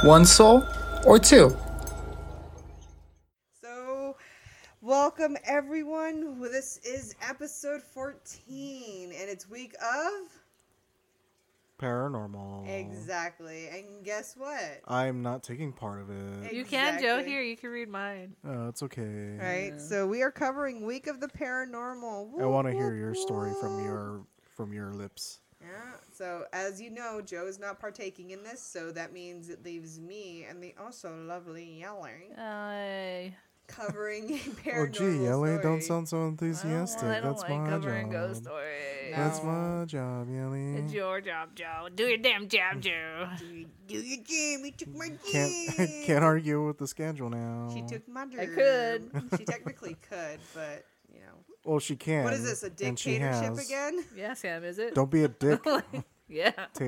One soul or two? So, welcome everyone. This is episode 14, and it's week of... Paranormal. Exactly. And guess what? I'm not taking part of it. You can, Joe. Here, you can read mine. It's okay. Right? So, we are covering Week of the Paranormal. I want to hear your story from your lips. Yeah. So, as you know, Joe is not partaking in this, so that means it leaves me and the also lovely Yelly covering a paranormal Oh, gee, Yelly, story. don't sound so enthusiastic. I don't That's like my covering job. ghost stories. No. That's my job, Yelly. It's your job, Joe. Do your damn job, Joe. Do your jam. He took my jam. Can't argue with the schedule now. She took my germ. I could. She technically could, but, you know. Well, she can. What is this, a and she dictatorship has. again? Yeah, Sam, is it? Don't be a dictator. Yeah.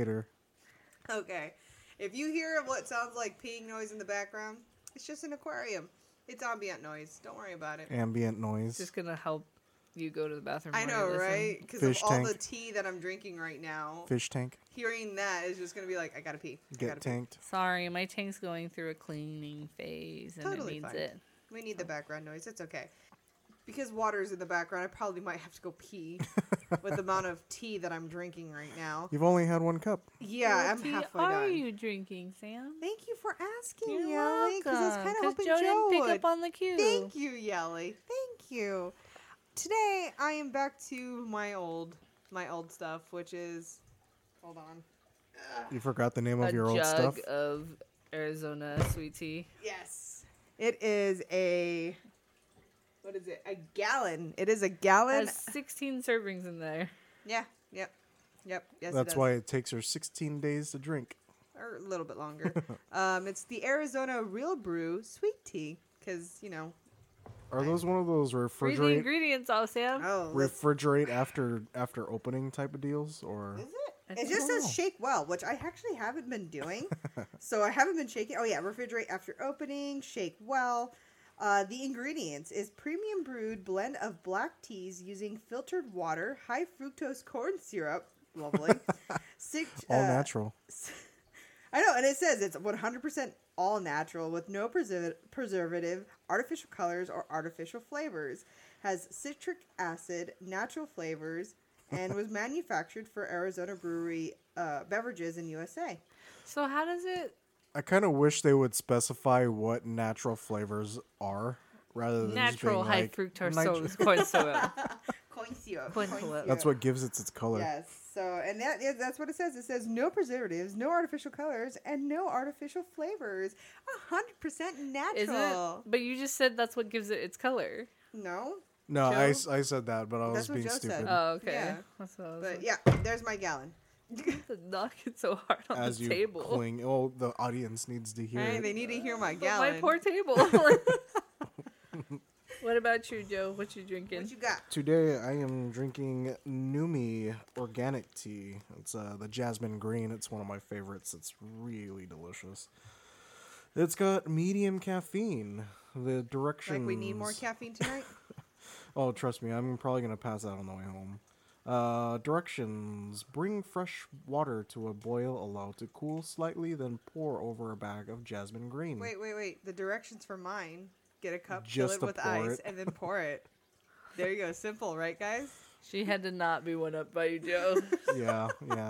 Okay. If you hear what sounds like peeing noise in the background, it's just an aquarium. It's ambient noise. Don't worry about it. Ambient noise. Just gonna help you go to the bathroom. I while know, you listen. right? Because Fish of all tank. the tea that I'm drinking right now, Fish tank. hearing that is just going to be like, I gotta pee. I Get gotta pee. tanked. Sorry, my tank's going through a cleaning phase, and Totally it needs fine. it. We need the background noise. It's okay. Because water's in the background, I probably might have to go pee with the amount of tea that I'm drinking right now. You've only had one cup. Yeah, What I'm tea halfway are done. you drinking, Sam? Thank you for asking, You're Yelly, because I was welcome. kind of hoping Joe Joe didn't would. pick up on the cue. Thank you, Yelly. Thank you. Today I am back to my old stuff, which is, hold on. You forgot the name A of your old jug stuff. of Arizona sweet tea. Yes, it is a. What is it? A gallon. It is a gallon. Has 16 servings in there. Yeah. Yep. Yes. That's it does. why it takes her 16 days to drink. Or a little bit longer. It's the Arizona Real Brew sweet tea, because Are those one of those Read the refrigerate ingredients off, Sam. refrigerate after opening type of deals, or Is it? I It think just so. says shake well, which I actually haven't been doing. So I haven't been shaking. Oh yeah, refrigerate after opening, shake well. The ingredients is premium brewed blend of black teas using filtered water, high fructose corn syrup, lovely, all natural? I know, and it says it's 100% all natural with no preservative, artificial colors, or artificial flavors. Has citric acid, natural flavors, and was manufactured for Arizona Brewery beverages in USA. So how does it... I kind of wish they would specify what natural flavors are, rather than just Natural being high like, fructose corn syrup. Corn syrup. Corn syrup. That's what gives it its color. Yes. So, and that's what it says. It says no preservatives, no artificial colors, and no artificial flavors. 100% natural. Is it? But you just said that's what gives it its color. No. No, Joe? I said that, but I was That's what being Joe stupid. said. Oh, okay. Yeah. That's what I was But like. yeah, there's my gallon. Knock it so hard on As the you table. cling, oh, the audience needs to hear Hey, it. they need to hear my But gallon. my poor table. What about you, Joe? What you drinking? What you got? Today I am drinking Numi organic tea. It's the jasmine green. It's one of my favorites. It's really delicious. It's got medium caffeine. The directions. Like we need more caffeine tonight? Oh, trust me, I'm probably gonna pass out on the way home. Directions: bring fresh water to a boil, allow it to cool slightly, then pour over a bag of jasmine green. Wait. The directions for mine. Get a cup, Just fill it to with pour ice, it. and then pour it. There you go. Simple, right, guys? She had to not be one up by you, Joe. Yeah.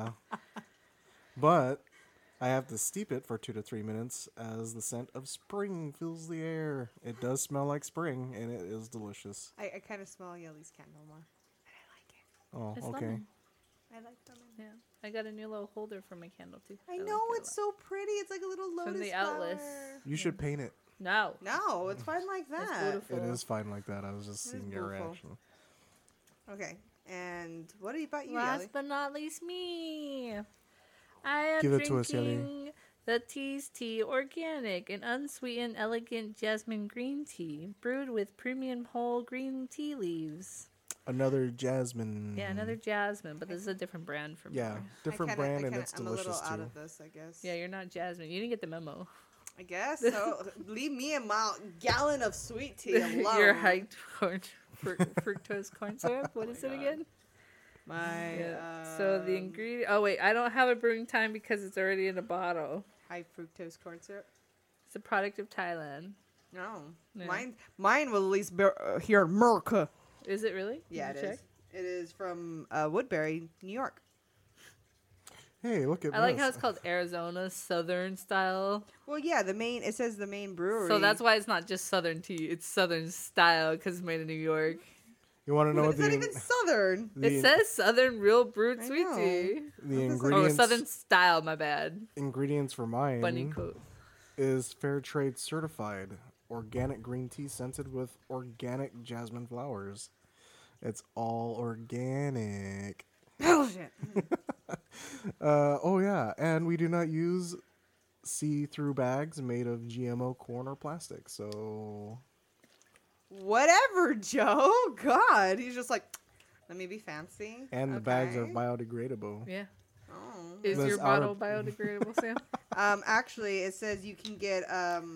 But I have to steep it for 2 to 3 minutes as the scent of spring fills the air. It does smell like spring, and it is delicious. I kind of smell Yelly's candle more. And I like it. Oh, It's okay. lemon. I like lemon. Yeah, I got a new little holder for my candle too. I like know, it a it's lot. so pretty. It's like a little lotus From the flower. Atlas. You should paint it. No. No, it's fine like It's that. beautiful. It is fine like that. I was just It is seeing your beautiful. reaction. Okay, and what about you, Last Yelly? but not least, me. I am Give it to us, Yelly. drinking the Tea's Tea Organic, an unsweetened, elegant jasmine green tea brewed with premium whole green tea leaves. Another jasmine. Yeah, another jasmine, but this is a different brand from Yeah, here. different brand, and it's I'm a delicious little out too. of this, I guess. Yeah, you're not jasmine. You didn't get the memo. I guess so. Leave me and my gallon of sweet tea alone. Your high fructose corn syrup. What is it God. again? My Yeah. So the ingredient. Oh wait, I don't have a brewing time because it's already in a bottle. High fructose corn syrup. It's a product of Thailand. No, Yeah. mine will at least be here in America. Is it really? Yeah, Did it you is. check? It is from Woodbury, New York. Hey, look at I like this. how it's called Arizona Southern style. Well, yeah, it says the main brewery. So that's why it's not just Southern tea. It's Southern style because it's made in New York. You want to know But what it's not even southern. the, It says Southern Real Brewed I Sweet know. Tea. the Oh, Oh, ingredients Southern style, my bad. ingredients for mine Bunny coat. is fair trade certified organic green tea scented with organic jasmine flowers. It's all organic. Bullshit. Oh yeah, and we do not use see-through bags made of GMO corn or plastic. So Whatever, Joe. God, he's just like, let me be fancy. and the bags are Okay. biodegradable. Yeah. Oh. Is That's your our- bottle biodegradable, Sam? Actually, it says you can get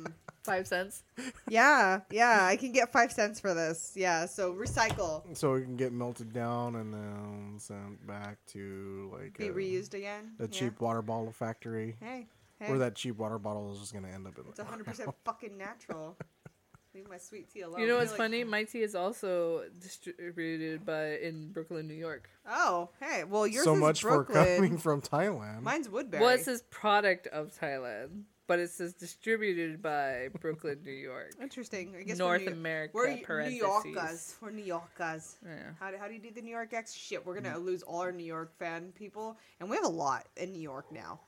5 cents. yeah, I can get 5 cents for this. Yeah, so recycle, So it can get melted down and then sent back to like be reused again. a Yeah. cheap water bottle factory, Hey, where that cheap water bottle is just gonna end up in. it's 100% fucking natural. Leave my sweet tea alone. You know I what's feel like- funny? My tea is also distributed in Brooklyn, New York. Oh, hey, well yours So is much Brooklyn. for coming from Thailand. Mine's Woodbury. Well, it says product of Thailand, but it says distributed by Brooklyn, New York. Interesting. I guess North we're New, America, We're New parentheses. Yorkers. We're New Yorkers. Yeah. How do you do the New York X? Shit, we're gonna lose all our New York fan people, and we have a lot in New York now.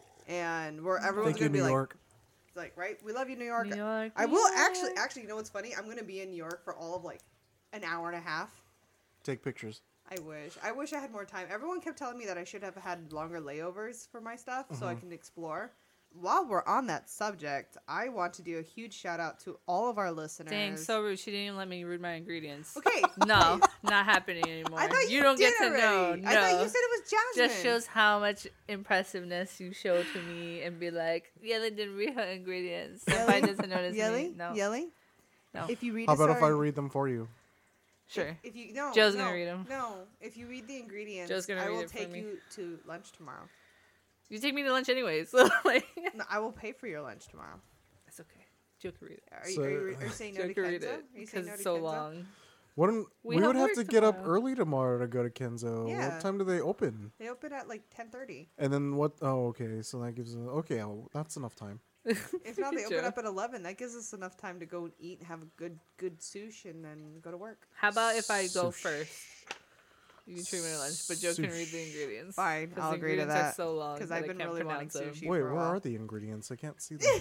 And everyone's Thank you, gonna be New like, York. it's like, right? We love you, New York. New York. I New will York. actually, you know what's funny? I'm gonna be in New York for all of like an hour and a half. Take pictures. I wish I had more time. Everyone kept telling me that I should have had longer layovers for my stuff so I can explore. While we're on that subject, I want to do a huge shout out to all of our listeners. Dang, so rude. She didn't even let me read my ingredients. Okay. No, not happening anymore. I thought you don't did get to already. know. I thought No. you said it was Jasmine. Just shows how much impressiveness you show to me and be like, Yelly didn't read her ingredients. Senpai doesn't notice Yelly? me. No. Yelly? No. If you read How it, about if I sorry. read them for you? Sure. If you no, Joe's no, gonna read 'em. No, if you read the ingredients, Joe's gonna I read will it for take me. you to lunch tomorrow. You take me to lunch anyways. So, like, No, I will pay for your lunch tomorrow. it's okay. Joe can read it. Are you, So- are you saying no Joe to can read Kenzo? it Are you because saying no it's to so Kenzo? long. We have would have work to get up tomorrow. early tomorrow to go to Kenzo. Yeah. What time do they open? They open at like 10:30. And then what? Oh, okay. So that gives okay. Well, that's enough time. If not, they open Joe. up at 11. That gives us enough time to go and eat and have a good sushi and then go to work. How about if I go Sush. first? You can treat me to lunch, but Joe can read the ingredients. Fine, 'Cause I'll the agree to ingredients are that, so long because that I've I been can't really wanting pronounce them. sushi. Wait, for a where while. are the ingredients? I can't see them.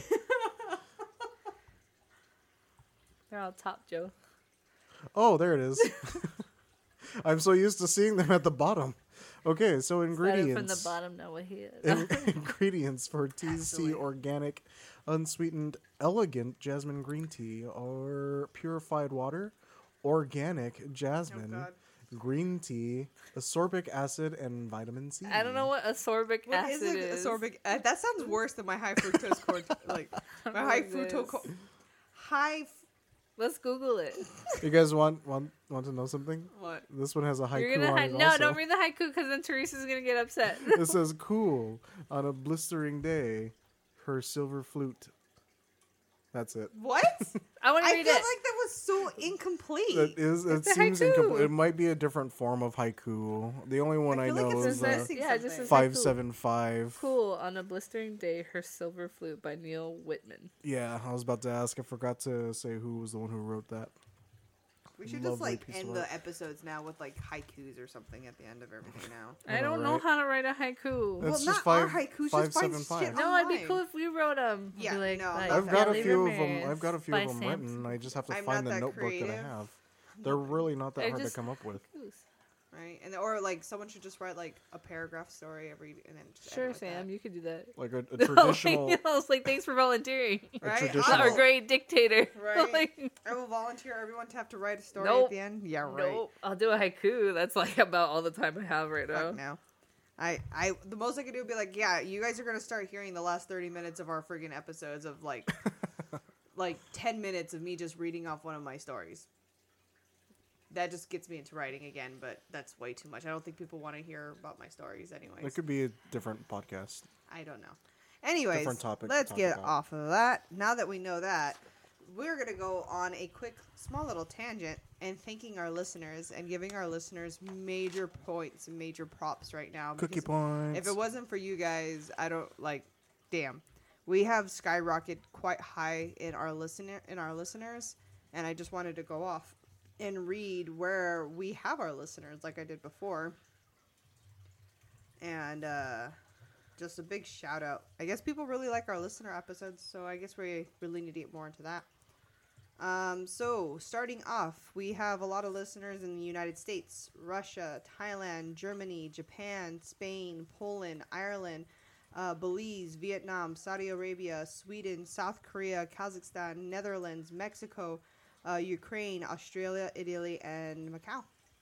They're all top, Joe. Oh, there it is. I'm so used to seeing them at the bottom. Okay, so Started ingredients. from the bottom, now we're here. Ingredients for TC Absolutely. organic, unsweetened, elegant jasmine green tea are purified water, organic jasmine, God. green tea, ascorbic acid, and vitamin C. I don't know what ascorbic What acid is is. ascorbic? That sounds worse than my high fructose corn. Like my know high what it fructose. is. High. Let's Google it. You guys want to know something? What? This one has a haiku You're gonna on it no, also. don't read the haiku because then Teresa's gonna get upset. It says, "Cool on a blistering day, her silver flute." That's it. What? I want I to feel read like it. that was so incomplete. That is. It It's a seems haiku. incomplete. It might be a different form of haiku. The only one I feel like know it's is just missing yeah, it just something. says 575. Cool on a blistering day, her silver flute by Neil Whitman. Yeah, I was about to ask. I forgot to say who was the one who wrote that. We should just Lovely like piece of end art. the episodes now with like haikus or something at the end of everything now. I know, don't know right? how to write a haiku. That's well, just not our five- haikus. Just find 575. shit No, it'd be online. cool if we wrote them. Yeah, like, no, like I've got a Ellie few of them. Ramirez I've got a few by of them Sam written. I just have to I'm find not the that notebook that I creative. have. They're really not that They're hard to just- come up with. Haikus. Right, and or like someone should just write like a paragraph story every and then just end Sure, it with Sam, that. you could do that. Like a traditional. I was like, thanks for volunteering. Right? traditional- Or great dictator. Right. Like, I will volunteer everyone to have to write a story Nope. at the end. Yeah, right. nope. I'll do a haiku. That's like about all the time I have right now. Fuck no. The most I could do would be like, yeah, you guys are gonna start hearing the last 30 minutes of our friggin' episodes of like, like 10 minutes of me just reading off one of my stories. That just gets me into writing again, but that's way too much. I don't think people want to hear about my stories anyways. It could be a different podcast. I don't know. Anyways, Different topic to let's talk get about. off of that. Now that we know that, we're going to go on a quick, small little tangent and thanking our listeners and giving our listeners major points and major props right now. Cookie because points. If it wasn't for you guys, I don't damn. We have skyrocketed quite high in our listeners, and I just wanted to go off and read where we have our listeners like I did before. And just a big shout out. I guess people really like our listener episodes, so I guess we really need to get more into that. So starting off, we have a lot of listeners in the United States, Russia, Thailand, Germany, Japan, Spain, Poland, Ireland, Belize, Vietnam, Saudi Arabia, Sweden, South Korea, Kazakhstan, Netherlands, Mexico, Ukraine, Australia, Italy, and Macau.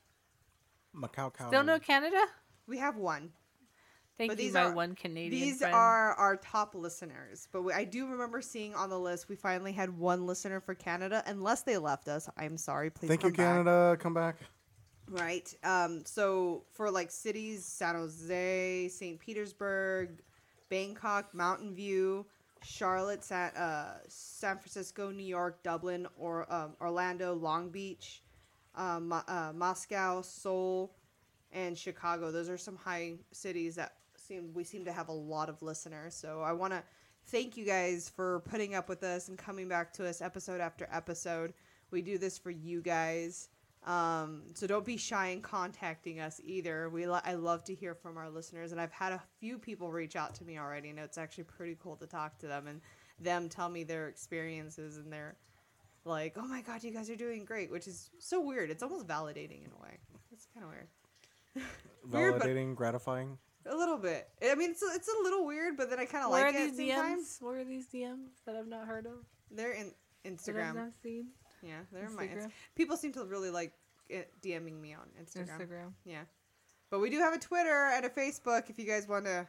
Macau cow. Still no Canada? We have one. Thank But you, these my are- one Canadian These friend. are our top listeners, but I do remember seeing on the list we finally had one listener for Canada. Unless they left us, I'm sorry. Please Thank come you, back. Canada. Come back. Right. So for cities, San Jose, St. Petersburg, Bangkok, Mountain View, Charlotte, San Francisco, New York, Dublin, or Orlando, Long Beach, Moscow, Seoul, and Chicago. Those are some high cities that we seem to have a lot of listeners. So I want to thank you guys for putting up with us and coming back to us episode after episode. We do this for you guys. So don't be shy in contacting us either. I love to hear from our listeners, and I've had a few people reach out to me already, and it's actually pretty cool to talk to them and them tell me their experiences, and they're like, "Oh my God, you guys are doing great," which is so weird. It's almost validating in a way. It's kind of weird. Weird, but Validating, gratifying. a little bit. I mean, it's a little weird, but then I kind of Where like are it at these the same time. DMs? Where are these DMs that I've not heard of? They're in That I've Instagram. not seen? Yeah, they're in my Instagram. people seem to really like DMing me on Instagram. Instagram. Yeah. But we do have a Twitter and a Facebook if you guys want to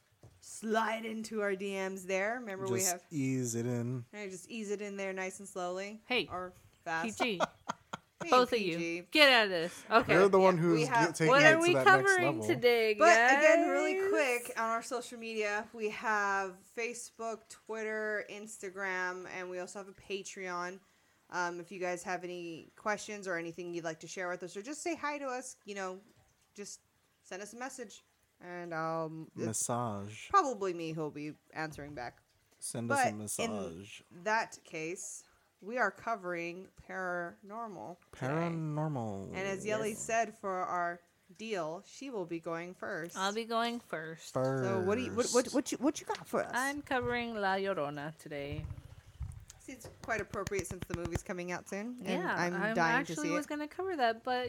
slide into our DMs there. Remember, we Just have. ease it in. Just ease it in there nice and slowly. Hey, Or fast. PG. Hey, Both of PG. you. Get out of this. Okay. You're the one yeah, who's we have- taking What it are to we that next covering level. today, But guys? again, really quick, on our social media, we have Facebook, Twitter, Instagram, and we also have a Patreon. If you guys have any questions or anything you'd like to share with us, or just say hi to us, just send us a message. And it's Massage. probably me who'll be answering back. Send us But a massage. in that case, we are covering paranormal today. Paranormal. And as Yelly said for our deal, she will be going first. I'll be going first. First. So what you got for us? I'm covering La Llorona today. See, it's quite appropriate since the movie's coming out soon. And Yeah, I'm I dying to actually see was it. going to cover that, but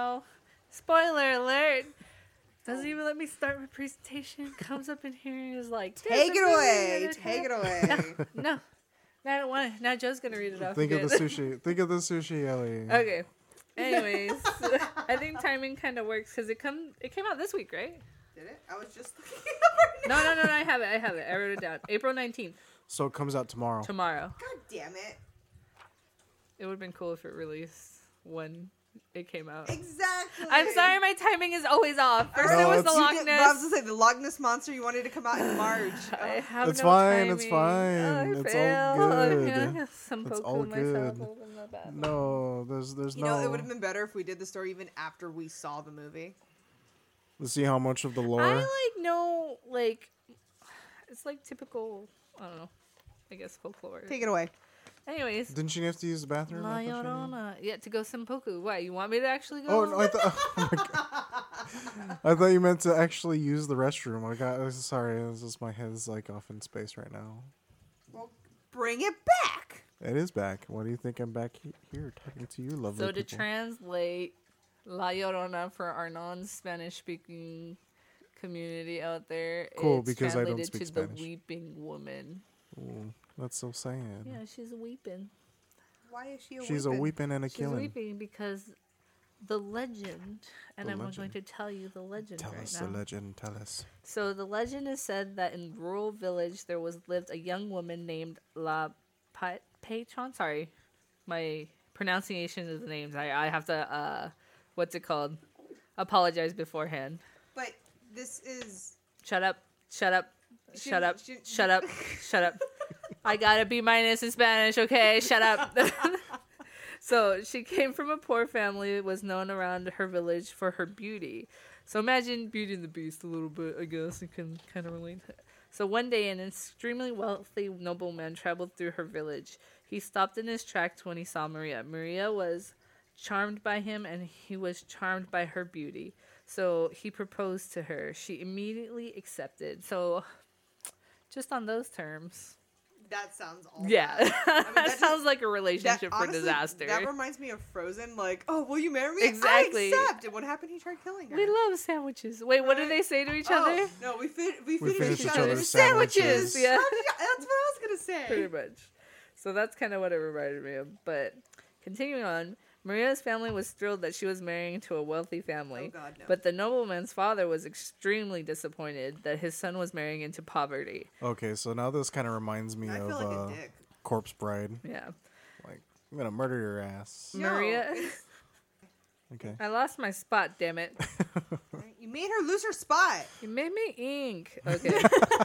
spoiler alert. Doesn't even let me start my presentation. Comes up in here and is like, Take "There's a it movie away. in it." Take it away. No, I don't want to. Now Joe's going to read it off Think again. of the sushi. Think of the sushi, Ellie. Okay. Anyways, I think timing kind of works because it came out this week, right? Did it? I was just looking it up right No, I have it. I wrote it down. April 19th, So it comes out tomorrow. tomorrow. God damn it. It would have been cool if it released when it came out. Exactly. I'm sorry, my timing is always off. First No, it was it's- the You Loch did- but I was Ness. going to say, the Loch Ness Monster, you wanted to come out in March. I have It's no fine, it's timing. fine, Oh, I it's all fail. good. Yeah, some It's poke all myself good. over my back. No, there's You no. know, it would have been better if we did the story even after we saw the movie. Let's see how much of the lore. I know it's like typical, I don't know, I guess folklore. Take it away. Anyways, Didn't she have to use the bathroom? La I thought she- Llorona. Yeah, to go Simpoku. Why, you want me to actually go? Oh, no, I thought. Oh my God. I thought you meant to actually use the restroom. I got. Sorry, this is my head's off in space right now. Well, bring it back. It is back. Why do you think I'm back here talking to you, lovely So to people? translate La Llorona for our non-Spanish speaking community out there, Cool, it's because I don't translated speak to Spanish. the weeping woman. Ooh, that's so sad. Yeah, she's weeping. Why is she a She's a weeping and a She's killing. weeping because the legend, and The I'm going legend. to tell you the legend Tell right us now. the legend. Tell us. So the legend is said that in rural village there lived a young woman named La Patron. Sorry, my pronunciation of the names. I have to what's it called? Apologize beforehand. But this is Shut up. Shut up. Shut up. Shut up. I got a B- in Spanish, okay? Shut up. So she came from a poor family, was known around her village for her beauty. So imagine Beauty and the Beast a little bit, I guess. You can kind of relate. So one day, an extremely wealthy nobleman traveled through her village. He stopped in his tracks when he saw Maria. Maria was charmed by him, and he was charmed by her beauty. So he proposed to her. She immediately accepted. So just on those terms. That sounds all Yeah. bad. I mean, that sounds like a relationship for honestly, disaster. That reminds me of Frozen. Like, oh, will you marry me? Exactly. I accept. And what happened? He tried killing her. We love sandwiches. Wait, what do they say to each other? No, we finished finished each other's sandwiches. Yeah. That's what I was gonna say. Pretty much. So that's kind of what it reminded me of. But continuing on, Maria's family was thrilled that she was marrying into a wealthy family. Oh God, no. But the nobleman's father was extremely disappointed that his son was marrying into poverty. Okay, so now this kind of reminds me I of feel like a dick. Corpse Bride. Yeah. Like, I'm gonna murder your ass. No, Maria. it's- Okay. I lost my spot, damn it. You made her lose her spot. You made me ink. Okay.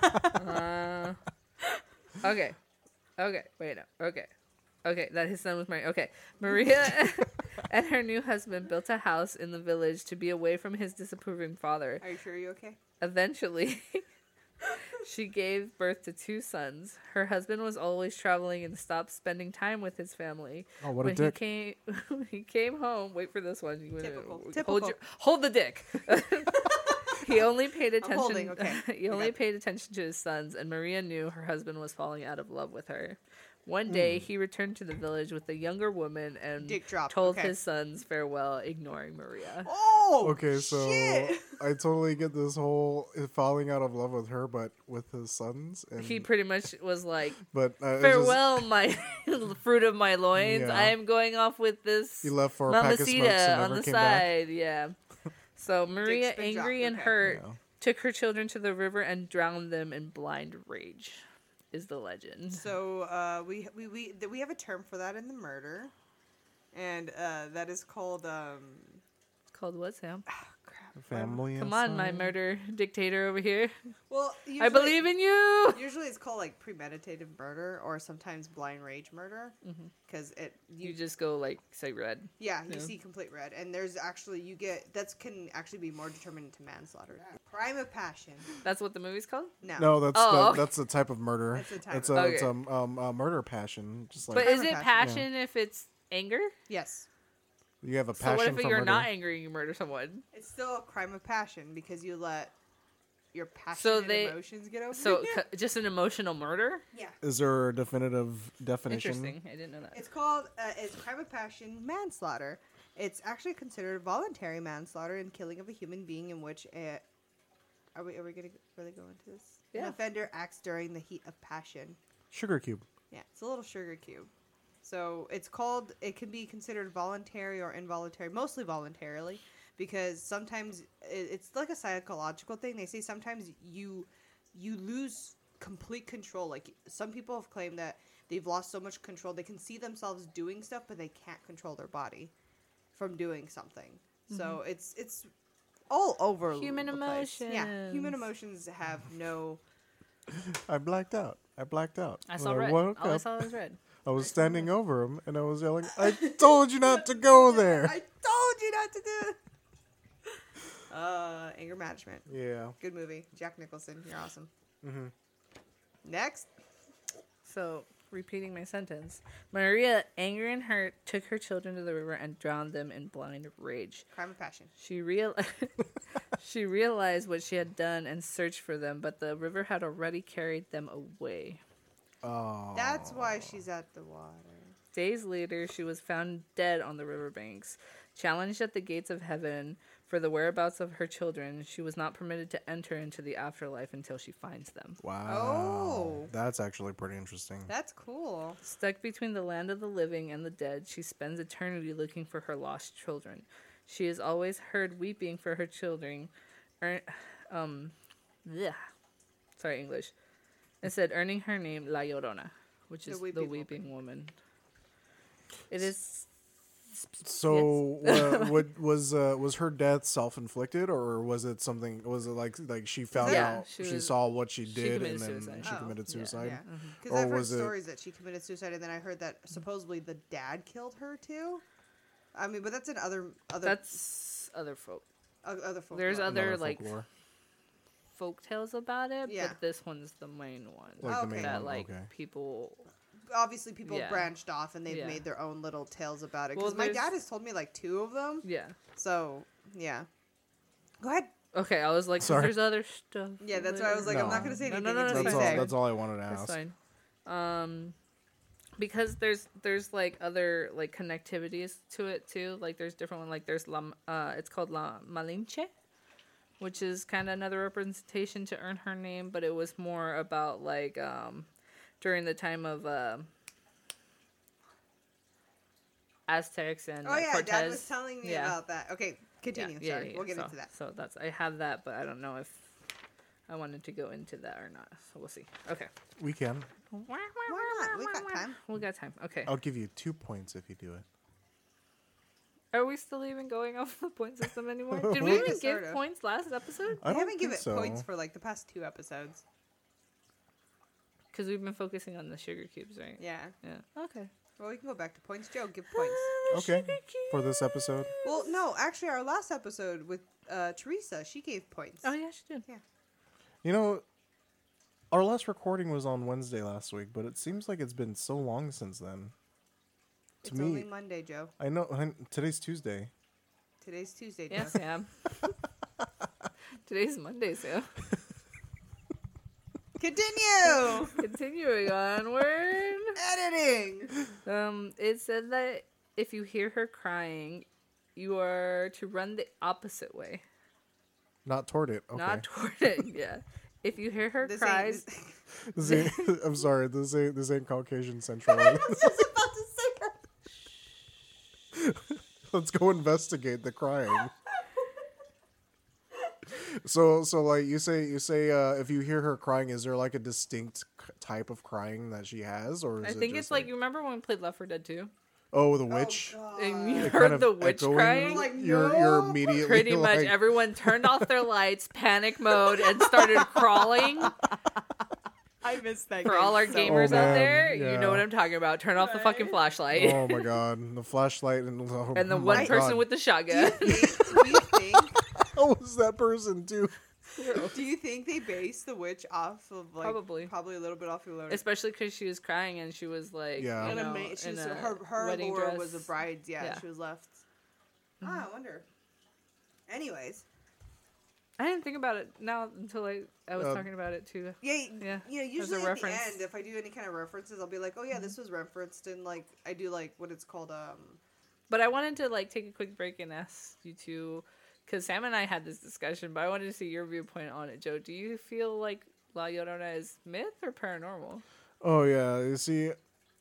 Okay. Okay. Wait, no. Okay. Okay, that his son was married. Okay. Maria and her new husband built a house in the village to be away from his disapproving father. Are you sure you're okay? Eventually, she gave birth to 2 sons. Her husband was always traveling and stopped spending time with his family. Oh, what a when dick. He came home. Wait for this one. Typical. Hold the dick. He only paid I'm attention. holding, okay. He only Okay. paid attention to his sons, and Maria knew her husband was falling out of love with her. One day, he returned to the village with a younger woman and Dick drop, told okay. his sons farewell, ignoring Maria. Oh. Okay, so shit. I totally get this whole falling out of love with her, but with his sons. And, He pretty much was like, but it's just- farewell, my fruit of my loins. Yeah. I am going off with this He left for a pack of smokes and mamacita on never the came back. side. Yeah. So Maria, spin angry drop, and okay. hurt, Yeah. took her children to the river and drowned them in blind rage. Is the legend. So we have a term for that in the murder, and that is called It's called what, Sam? crap. Family. Come on, my inside. murder dictator over here. Well, I believe in you. Usually it's called like premeditated murder or sometimes blind rage murder because You just go like say red. you yeah. see complete red, and there's actually can actually be more determined into manslaughter. Crime of passion. That's what the movie's called. No, that's Oh, okay. that's the type of murder. That's the type it's of- a Okay. it's a murder passion. Just like But Crime is of it passion. passion if it's anger? Yes, you have a So passion what if for you're murder. not angry and you murder someone? it's still a crime of passion because you let your passionate emotions get over. So you. just an emotional murder? Yeah. Is there a definitive definition? Interesting. I didn't know that. It's called it's crime of passion manslaughter. It's actually considered voluntary manslaughter and killing of a human being in which are we gonna really go into this? An Yeah. offender acts during the heat of passion. Sugar cube. Yeah, it's a little sugar cube. So it can be considered voluntary or involuntary, mostly voluntarily, because sometimes it's like a psychological thing. They say sometimes you lose complete control. Like some people have claimed that they've lost so much control they can see themselves doing stuff, but they can't control their body from doing something. So it's all over Human the place. Yeah, human emotions. emotions have no. I blacked out. I When saw red. woke All I up, saw was red. I was standing over him and I was yelling, "I told you not to go there." I told you not to do it. Anger management. Yeah. Good movie. Jack Nicholson. You're awesome. Next. So, repeating my sentence. Maria, angry and hurt, took her children to the river and drowned them in blind rage. Crime of passion. She realized what she had done and searched for them, but the river had already carried them away. Oh. That's why she's at the water. Days later, she was found dead on the riverbanks. Challenged at the gates of heaven for the whereabouts of her children, she was not permitted to enter into the afterlife until she finds them. Wow. Oh. That's actually pretty interesting. That's cool. Stuck between the land of the living and the dead, she spends eternity looking for her lost children. She is always heard weeping for her children. Sorry, English. Instead, earning her name La Llorona, which The is weeping the weeping woman. It is So, what was her death self-inflicted, or was it something? Was it like she found Yeah, out, she she was- saw what she she did, committed and then suicide. she Oh, committed yeah. suicide? Yeah, because Or I've heard was it- stories that she committed suicide, and then I heard that supposedly the dad killed her too. I mean, but that's in other That's other folk. other folklore. There's other Another like folklore. folk tales about it, Yeah. but this one's the main one. Like Oh, the okay. main that one. like Okay. people. Obviously, people Yeah. branched off and they've Yeah. made their own little tales about it. Well, Because my there's- dad has told me like 2 of them. Yeah. So yeah, go ahead. Okay, I was like, 'cause Sorry. there's other stuff. Yeah, that's why I was like, I'm not gonna say No, anything no, until That's you all. say. That's all I wanted to That's ask. fine. Because there's like other like connectivities to it too. Like there's different one. Like there's it's called La Malinche, which is kind of another representation to earn her name, but it was more about like during the time of Aztecs and Oh yeah, Cortez. Dad was telling me Yeah. about that. Okay, continue. Sorry, we'll get so, into that. So that's I have that, but I don't know if I wanted to go into that or not. So we'll see. Okay. We can. Why not? We got time. We got time. Okay. I'll give you 2 points if you do it. Are we still even going off the point system anymore? Did we Kinda, even give sorta. points last episode? I We don't haven't given think so. points for like the past 2 episodes. Because we've been focusing on the sugar cubes, right? Yeah. Yeah. Okay. Well, we can go back to points. Joe, give points. Okay, for this episode. Well, no, actually, our last episode with Teresa, she gave points. Oh yeah, she did. You know, our last recording was on Wednesday last week, but it seems like it's been so long since then. To It's me, only Monday, Joe. I know today's Tuesday. Today's Tuesday, Joe. Yeah, Sam. Today's Monday, Sam. Continue! Continuing onward. Editing! It said that if you hear her crying, you are to run the opposite way, Not toward it. Okay. not toward it. Yeah. If you hear her This cries, ain't... This ain't, I'm sorry. This ain't Caucasian Central. I was just about to say that. Let's go investigate the crying. So like you say if you hear her crying, is there like a distinct type of crying that she has, or is I it think just it's like you remember when we played Left 4 Dead 2? oh, the witch? And you It heard kind of the witch echoing? crying? Like, You're no. immediately Pretty much like, everyone turned off their lights, panic mode, and started crawling. I missed that For game all our so gamers out man, there, you yeah. know what I'm talking about. Turn off the fucking Right? flashlight. oh my god, the flashlight and oh And the my one person God. with the shotgun. Do you think How was that person too? do you think they based the witch off of like Probably. a little bit off of Lord? Especially because she was crying and she was like, Yeah. you And know, she in was, a her wedding lore dress. was a bride. Yeah, Yeah. she was left. I wonder. Anyways, I didn't think about it now until I was talking about it too. yeah, Yeah, yeah. as a Usually at reference. the end, if I do any kind of references, I'll be like, "Oh yeah, this was referenced," and like I do like what it's called. But I wanted to like take a quick break and ask you two, because Sam and I had this discussion, but I wanted to see your viewpoint on it. Joe, do you feel like La Llorona is myth or paranormal? Oh yeah, you see,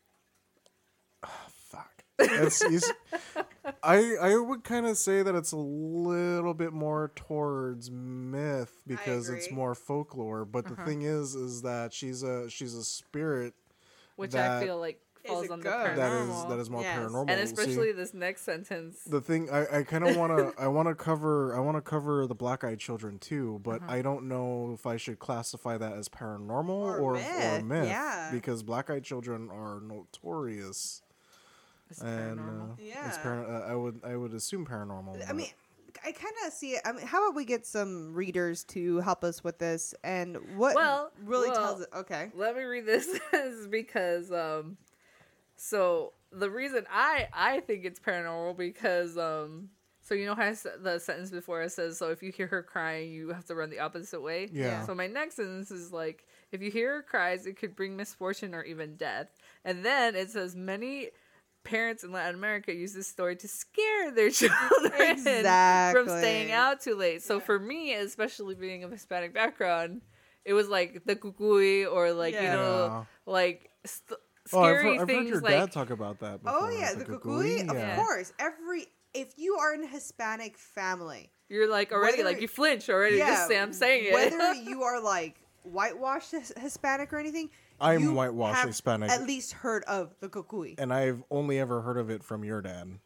fuck. It's, I would kind of say that it's a little bit more towards myth because it's agree. more folklore. But the thing is that she's a spirit Which That I feel like falls a under ghost. paranormal. that is more Yes. paranormal. And especially See, this next sentence. the thing I kind of want to cover the Black Eyed Children too, but I don't know if I should classify that as paranormal or myth. yeah. Because Black Eyed Children are notorious. It's And paranormal. Yeah. I would assume paranormal. I but- mean, I kind of see it. I mean, how about we get some readers to help us with this and what really tells it? Okay. Let me read this is because so the reason I think it's paranormal because so you know how the sentence before it says, so if you hear her crying you have to run the opposite way. Yeah. So my next sentence is like, if you hear her cries it could bring misfortune or even death. And then it says many parents in Latin America use this story to scare their children Exactly. from staying out too late. So for me, especially being of Hispanic background, it was like the cucuy or like you Yeah. know like Oh, I've scary heard things your like dad talk about that before. Oh yeah, the cucuy. Yeah. Of course, if you are in a Hispanic family, you're like already Whether- like you flinch already just Sam saying it. Whether you are like whitewashed Hispanic or anything, I'm you whitewashed have Hispanic. At least heard of the cucuy. And I've only ever heard of it from your dad.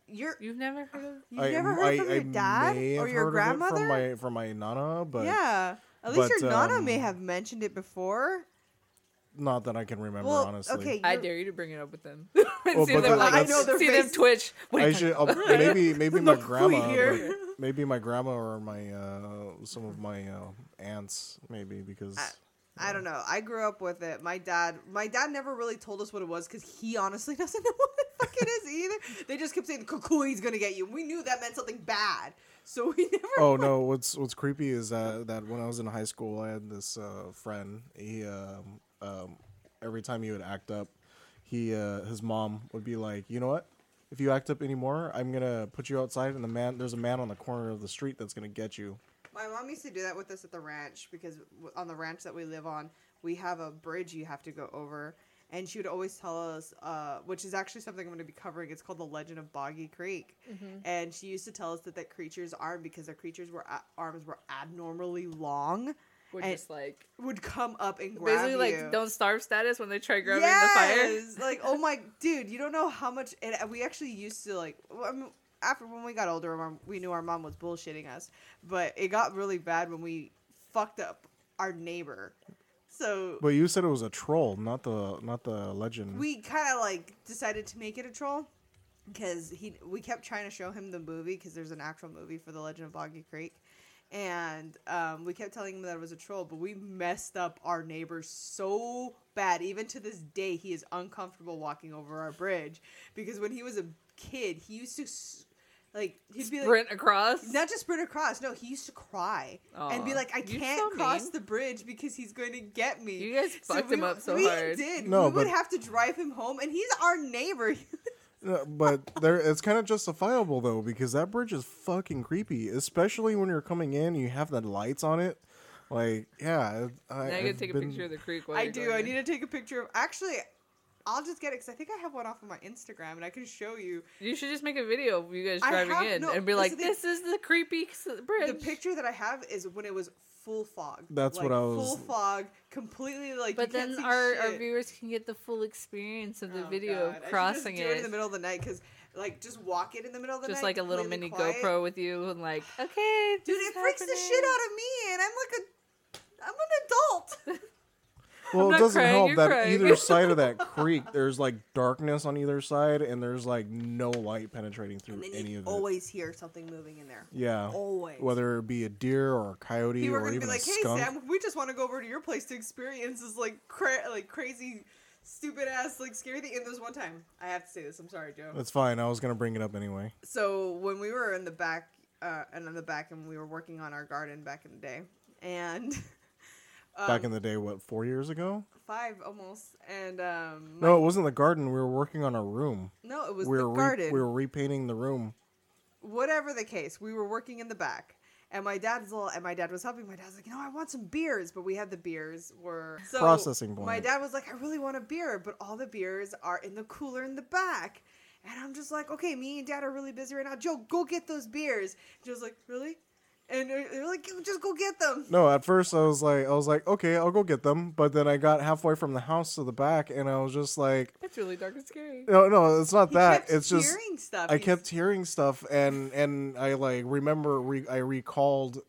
You've never heard of? You've never heard from your dad may have or your heard of it grandmother? from my nana, but Yeah. At least but, your nana may have mentioned it before. not that I can remember, Well, honestly. okay. I you're- dare you to bring it up with them. Well, see but them that- like, I know their see them face. twitch. Wait, I should maybe my No grandma, queen here. but maybe my grandma or my some of my aunts, maybe because I don't know. I grew up with it. My dad never really told us what it was because he honestly doesn't know what the fuck it is either. They just kept saying, "Kukui gonna get you." We knew that meant something bad, so we never. Oh no! What's creepy is that when I was in high school, I had this friend. He every time he would act up, his mom would be like, "You know what? If you act up anymore, I'm gonna put you outside, and there's a man on the corner of the street that's gonna get you." My mom used to do that with us at the ranch because on the ranch that we live on, we have a bridge you have to go over. And she would always tell us, which is actually something I'm going to be covering. It's called The Legend of Boggy Creek. Mm-hmm. And she used to tell us that creatures armed because their creatures were arms were abnormally long. We're and just like would come up and grab basically you. like don't starve status when they try grabbing the fire. Yes, like oh my dude, you don't know how much. And we actually used to like. I mean, after when we got older, we knew our mom was bullshitting us, but it got really bad when we fucked up our neighbor. So, But you said it was a troll, not the legend. we kind of like decided to make it a troll because we kept trying to show him the movie because there's an actual movie for The Legend of Boggy Creek, and we kept telling him that it was a troll, but we messed up our neighbor so bad. Even to this day, he is uncomfortable walking over our bridge because when he was a kid, he used to he'd be Sprint across. not just sprint across. No, he used to cry and be Aw, like, "I you're can't so cross mean. the bridge because he's going to get me." You guys fucked him up so we hard. did. No, we would but- have to drive him home, and he's our neighbor. But it's kind of justifiable though, because that bridge is fucking creepy, especially when you're coming in. You have the lights on it, like yeah. Now you gotta take a picture of the creek. While I you're do. going I in. need to take a picture of. Actually, I'll just get it because I think I have one off of my Instagram, and I can show you You should just make a video of you guys I driving have- in no, and be that's like, the thing. "This is the creepy bridge." the picture that I have is when it was full fog. That's what I was- Full fog, completely like. But you can't then see our shit. viewers can get the full experience of the Oh, video God. of I should crossing just do it in the middle of the night because, like, just walk it in the middle of the just night. like a little completely mini quiet. GoPro with you and like, okay, Dude, this it is freaks the happening. shit out of me, and I'm an adult. Well, I'm it not doesn't crying, help you're that crying. either side of that creek, there's like darkness on either side, and there's like no light penetrating through And then any you of it. always hear something moving in there. Yeah, Always. whether it be a deer or a coyote People are or gonna be even like, a "Hey, skunk. Sam, we just want to go over to your place to experience this like crazy, stupid ass like scary thing." And there was one time, I have to say this. I'm sorry, Joe. That's fine. I was gonna bring it up anyway. So when we were in the back, and we were working on our garden back in the day, and Back in the day, what, 4 years ago? 5 almost, and No, it wasn't the garden. We were working on our room. no, it was we the were garden. we were repainting the room. Whatever the case, we were working in the back. And my dad was helping. My dad's like, I want some beers, but we had the beers were so Processing point. My dad was like, I really want a beer, but all the beers are in the cooler in the back. And I'm just like, okay, me and Dad are really busy right now. Joe, go get those beers. Joe's like, really? And they're like, just go get them. No, at first I was like, okay, I'll go get them. But then I got halfway from the house to the back, and I was just like, It's really dark and scary. no, it's not He that. kept It's just hearing stuff. I He's- kept hearing stuff, and I like I recalled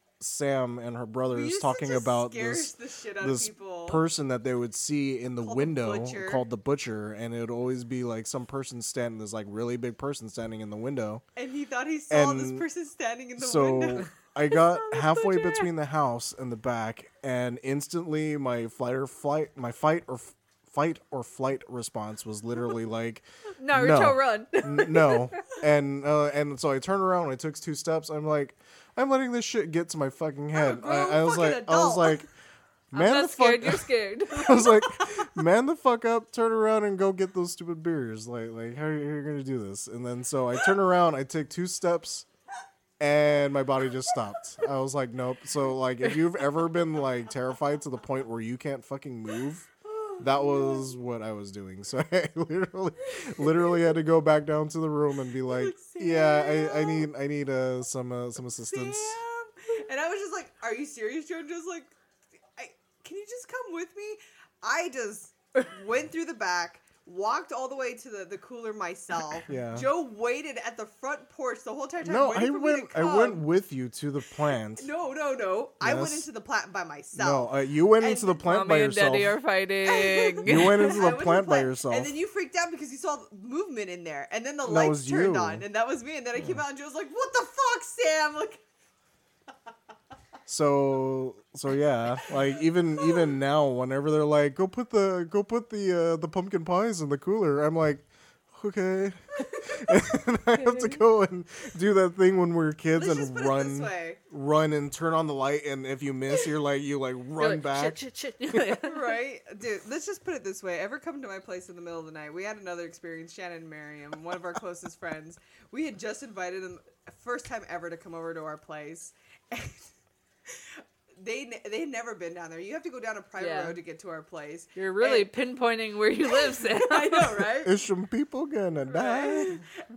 Sam and her we brothers used to talking just about scare this the shit out this of people. person that they would see in the Called the window butcher. called the butcher, and it would always be like some person standing, this like really big person standing in the window. And he thought he saw And this person standing in the So window. I got saw the halfway butcher. between the house and the back, and instantly my fight or flight response was literally like, Naruto run. no. And so I turned around and I took 2 steps. I'm like, I'm letting this shit get to my fucking head. grown I was fucking like, I was adult. like, I'm man, the not scared. fuck. You're scared. I was like, man, the fuck up, turn around and go get those stupid beers. Like how are you gonna do this? And then so I turn around, I take 2 steps, and my body just stopped. I was like, nope. So like, if you've ever been like terrified to the point where you can't fucking move, that was what I was doing. So I literally had to go back down to the room and be like, yeah, I need some assistance. Sam. And I was just like, are you serious, Joe? Just like, can you just come with me? I just went through the back, walked all the way to the cooler myself. Yeah. Joe waited at the front porch the whole time. No, waiting for me to come. I went with you to the plant. No. I went Yes. into the plant by myself. No, you went into the plant by Mommy and yourself. Daddy are fighting. You went into I the went to plant by yourself. And then you freaked out because you saw movement in there. And then the That lights was turned you. on. And that was me. And then I came out and Joe was like, what the fuck, Sam? Like, So yeah, like even now, whenever they're like, go put the pumpkin pies in the cooler, I'm like, okay. And I have to go and do that thing when we were kids let's just and put it this way. run and turn on the light, and if you miss, you run You're like, back. Shit. Right? Dude, let's just put it this way. Ever come to my place in the middle of the night? We had another experience, Shannon and Miriam, one of our closest friends. We had just invited them, first time ever, to come over to our place. And they had never been down there. You have to go down a private Yeah. road to get to our place. You're really And- pinpointing where you live, Sam. I know, right? Is some people gonna die?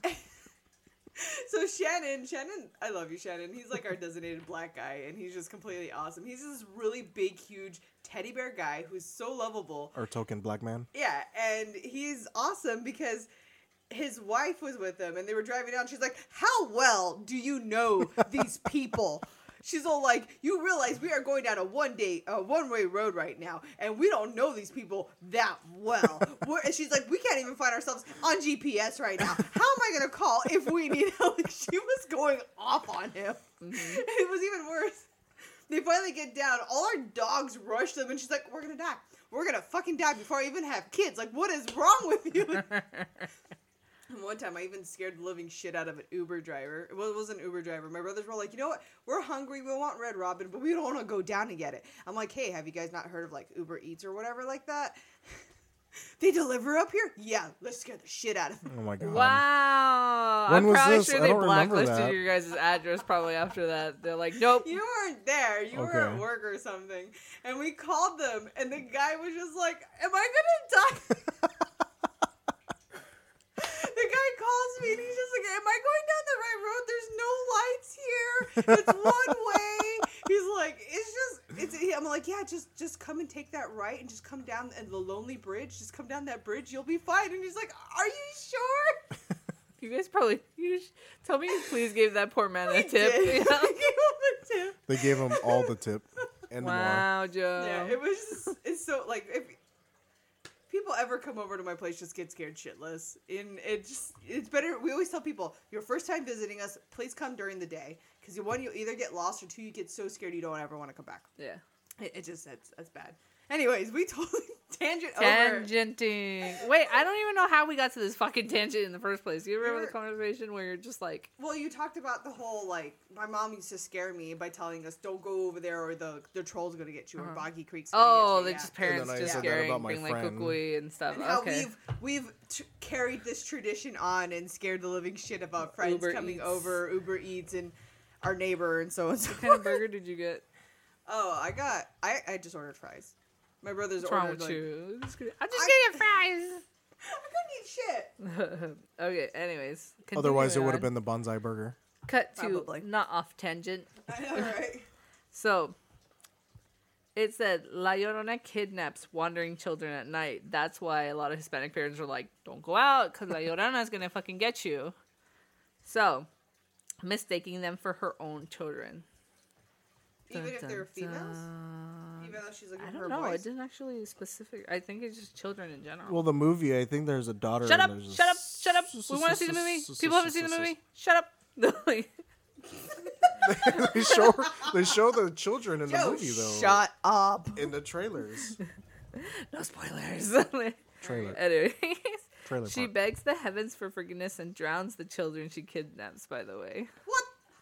So Shannon, I love you, Shannon. He's like our designated black guy, and he's just completely awesome. He's this really big, huge teddy bear guy who's so lovable. Our token black man. Yeah, and he's awesome because his wife was with him, and they were driving down. She's like, "How well do you know these people?" She's all like, "You realize we are going down a one-way road right now, and we don't know these people that well." And she's like, "We can't even find ourselves on GPS right now. How am I gonna call if we need help?" Like, she was going off on him. And it was even worse. They finally get down. All our dogs rush them, and she's like, "We're gonna die. We're gonna fucking die before I even have kids. Like, what is wrong with you?" And one time, I even scared the living shit out of an Uber driver. Well, it wasn't an Uber driver. My brothers were like, "You know what? We're hungry. We want Red Robin, but we don't want to go down and get it." I'm like, "Hey, have you guys not heard of like Uber Eats or whatever like that? They deliver up here? Yeah, let's scare the shit out of them." Oh my god. Wow. When I'm was probably this? sure I they don't remember blacklisted that. your guys' address probably after that. They're like, nope. You weren't there. You were Okay. at work or something. And we called them, and the guy was just like, "Am I gonna die?" The guy calls me, and he's just like, "Am I going down the right road? There's no lights here. It's one way." He's like, I'm like, "Yeah, just come and take that right, and just come down the Lonely Bridge. Just come down that bridge. You'll be fine." And he's like, "Are you sure?" You guys probably, tell me you please gave that poor man a We tip. did. Yeah. We gave him a tip. They gave him all the tip and more. Wow, Joe. Yeah, it was just, it's so, like, if people ever come over to my place, just get scared shitless. And it's better, we always tell people, your first time visiting us, please come during the day. Because one, you either get lost, or two, you get so scared you don't ever want to come back. Yeah. That's bad. Anyways, we totally over. Tangenting. Wait, I don't even know how we got to this fucking tangent in the first place. You remember the conversation where you're just like, Well, you talked about the whole, like, my mom used to scare me by telling us, "Don't go over there or the troll's going to get you, or Boggy Creek's going to oh, get you." they're Yeah. just parents I just said that scaring, about my being like friend. kukui and stuff. And how Okay. we've carried this tradition on and scared the living shit about friends Uber coming Eats. over, Uber Eats, and our neighbor and so on and so What kind of forth. burger did you get? Oh, I just ordered fries. My brother's What's wrong ordered with like, you? I'm just getting fries. I couldn't eat shit. Okay, anyways. Otherwise, it continuing would have on. been the bonsai burger. Cut to Probably. not off tangent. I know, right? So, it said La Llorona kidnaps wandering children at night. That's why a lot of Hispanic parents are like, don't go out because La Llorona is going to fucking get you. So, mistaking them for her own children. Even if Dun, they're dun, females, dun. even though she's looking I for don't her know. It boys. didn't actually specific. I think it's just children in general. Well, the movie, I think there's a daughter. Shut up! and there's a Shut up! Shut up! We want to see the movie. People haven't seen the movie. Shut up! they show the children in the Joe, movie though. shut up. In the trailers. No spoilers. Trailer. Anyways, Trailer she park. begs the heavens for forgiveness and drowns the children she kidnaps. By the way, What?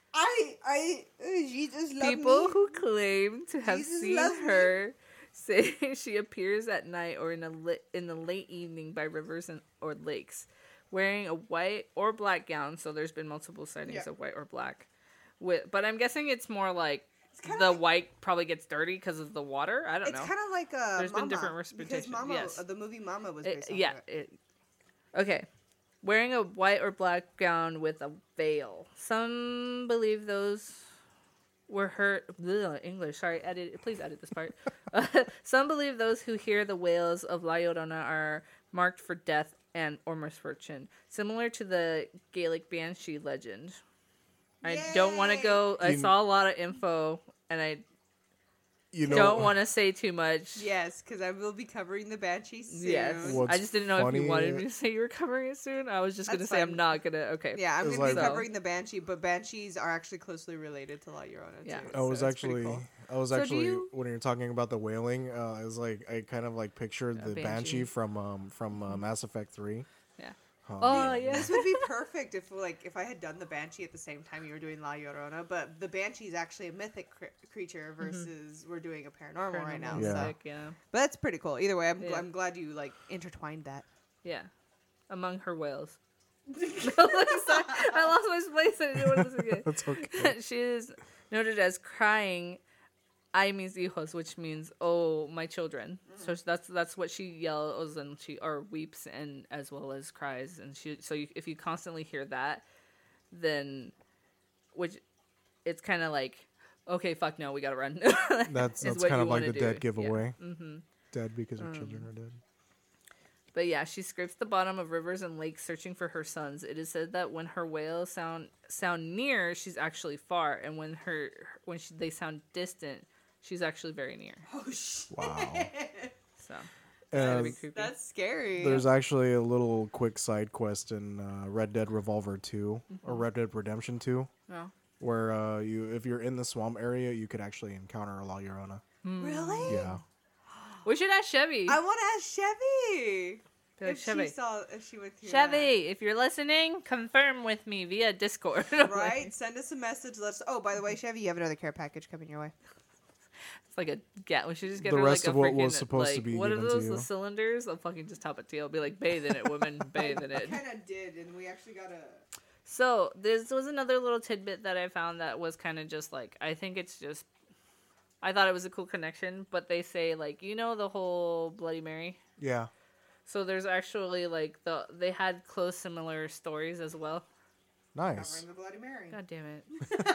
Jesus love people me. who claim to have Jesus seen loves me. her say she appears at night or in the late evening by rivers or lakes, wearing a white or black gown. So there's been multiple sightings Yeah. of white or black. But I'm guessing it's more like kinda the like- white probably gets dirty because of the water. I don't It's know. kind of like There's been Mama, different because representations, Mama, yes. the movie Mama was based off Yeah. of it. Okay. Wearing a white or black gown with a veil. Some believe those were her English. Sorry, please edit this part. Some believe those who hear the wails of La Llorona are marked for death and or misfortune, similar to the Gaelic banshee legend. I don't want to go. I saw a lot of info, and I don't want to say too much. Yes, because I will be covering the banshee soon. Yes, I just didn't know if you wanted me to say you were covering it soon. I was just going to say I'm not going to. Okay. Yeah, I'm going to be covering the banshee, but banshees are actually closely related to La Llorona, too. I was actually, cool. when you're talking about the wailing, I was like, I kind of like pictured the banshee from Mass Effect 3. Yeah. Oh, yeah. This would be perfect if I had done the banshee at the same time you were doing La Llorona, but the banshee is actually a mythic creature versus we're doing a paranormal right now. Yeah. So. But that's pretty cool. Either way, I'm glad you intertwined that. Yeah. Among her whales. I lost my place. I didn't want to again. That's okay. She is noted as crying "Ay mis hijos," which means "Oh, my children." So that's what she yells and she weeps and as well as cries. And if you constantly hear that, then it's kind of like, okay, fuck no, we gotta run. That's kind of like the dead giveaway. Yeah. Mm-hmm. Dead because her children are dead. But yeah, she scrapes the bottom of rivers and lakes searching for her sons. It is said that when her wails sound near, she's actually far, and when they sound distant, she's actually very near. Oh shit! Wow. So that'd be creepy. That's scary. There's actually a little quick side quest in Red Dead Revolver 2 or Red Dead Redemption 2, where if you're in the swamp area, you could actually encounter a La Llorona. Really? Yeah. We should ask Chevy. I want to ask Chevy. Like, Chevy. If she would hear Chevy, if you're listening, confirm with me via Discord. Right? Send us a message. Oh, by the way, Chevy, you have another care package coming your way. It's like we should just get the her rest like of a what freaking, was supposed to be what are given those? to you. The cylinders? I'll fucking just top it to you. I'll be like, bathe in it, woman, bathe in it. I kind of did, and we actually got a. So this was another little tidbit that I found that was kind of just like, I think it's just. I thought it was a cool connection, but they say the whole Bloody Mary. Yeah. So there's actually they had close similar stories as well. Nice. Covering the Bloody Mary. God damn it.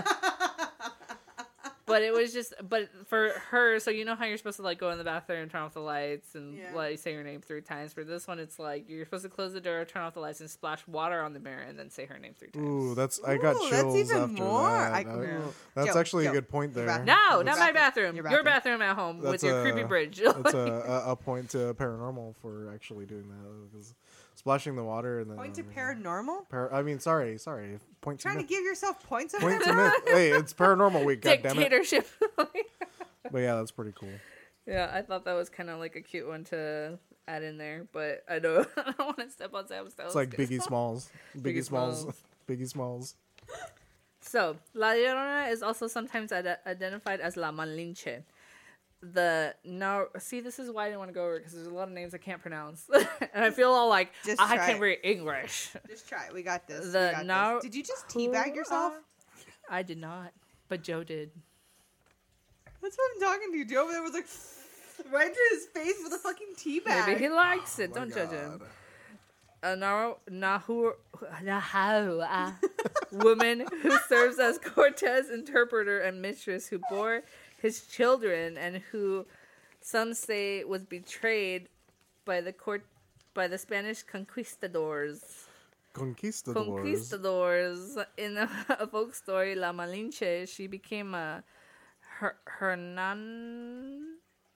But it was but for her, so you know how you're supposed to go in the bathroom, turn off the lights, and say your name 3 times. For this one, it's you're supposed to close the door, turn off the lights, and splash water on the mirror, and then say her name 3 times. Ooh, I got chills that's even after more. that. That's actually a good point there. No, not my bathroom. Your bathroom at home with your creepy bridge. That's a point to paranormal for actually doing that. Because splashing the water and then point to paranormal. Sorry. Point trying to give yourself points. Point to myth. Hey, it's paranormal week. Dictatorship. But yeah, that's pretty cool. Yeah, I thought that was kind of a cute one to add in there, but I don't want to step on Sam's toes. It's like Biggie Smalls. Biggie Smalls. So, La Llorona is also sometimes identified as La Malinche. This is why I didn't want to go over it, because there's a lot of names I can't pronounce. And I feel all I can read English. Just try it. We got this. Did you just teabag yourself? I did not, but Joe did. That's what I'm talking to. Joe over there was right to his face with a fucking teabag. Maybe he likes it. Don't judge him. A woman who serves as Cortez' interpreter and mistress, who bore his children and who some say was betrayed by the Spanish conquistadors. Conquistadors. In a folk story, La Malinche, she became a Hernan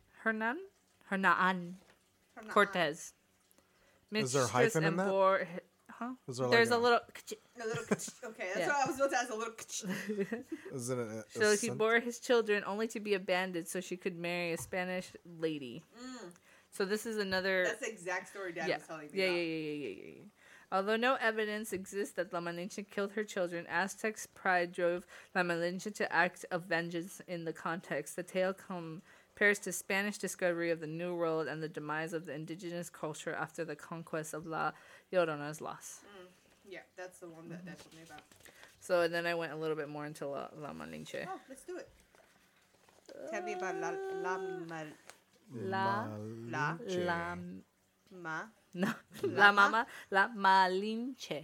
Cortez. Is there a hyphen in that? There's a little. Okay, that's what I was about to ask. A little. Is it so he bore his children only to be abandoned, so she could marry a Spanish lady. So this is another. That's the exact story Dad was telling me. Yeah. Although no evidence exists that La Malinche killed her children, Aztec's pride drove La Malinche to act of vengeance in the context. The tale compares to Spanish discovery of the New World and the demise of the indigenous culture after the conquest of La Llorona's loss. Yeah, that's the one that told me about. So and then I went a little bit more into La Malinche. Oh, let's do it. Tell me about La Malinche.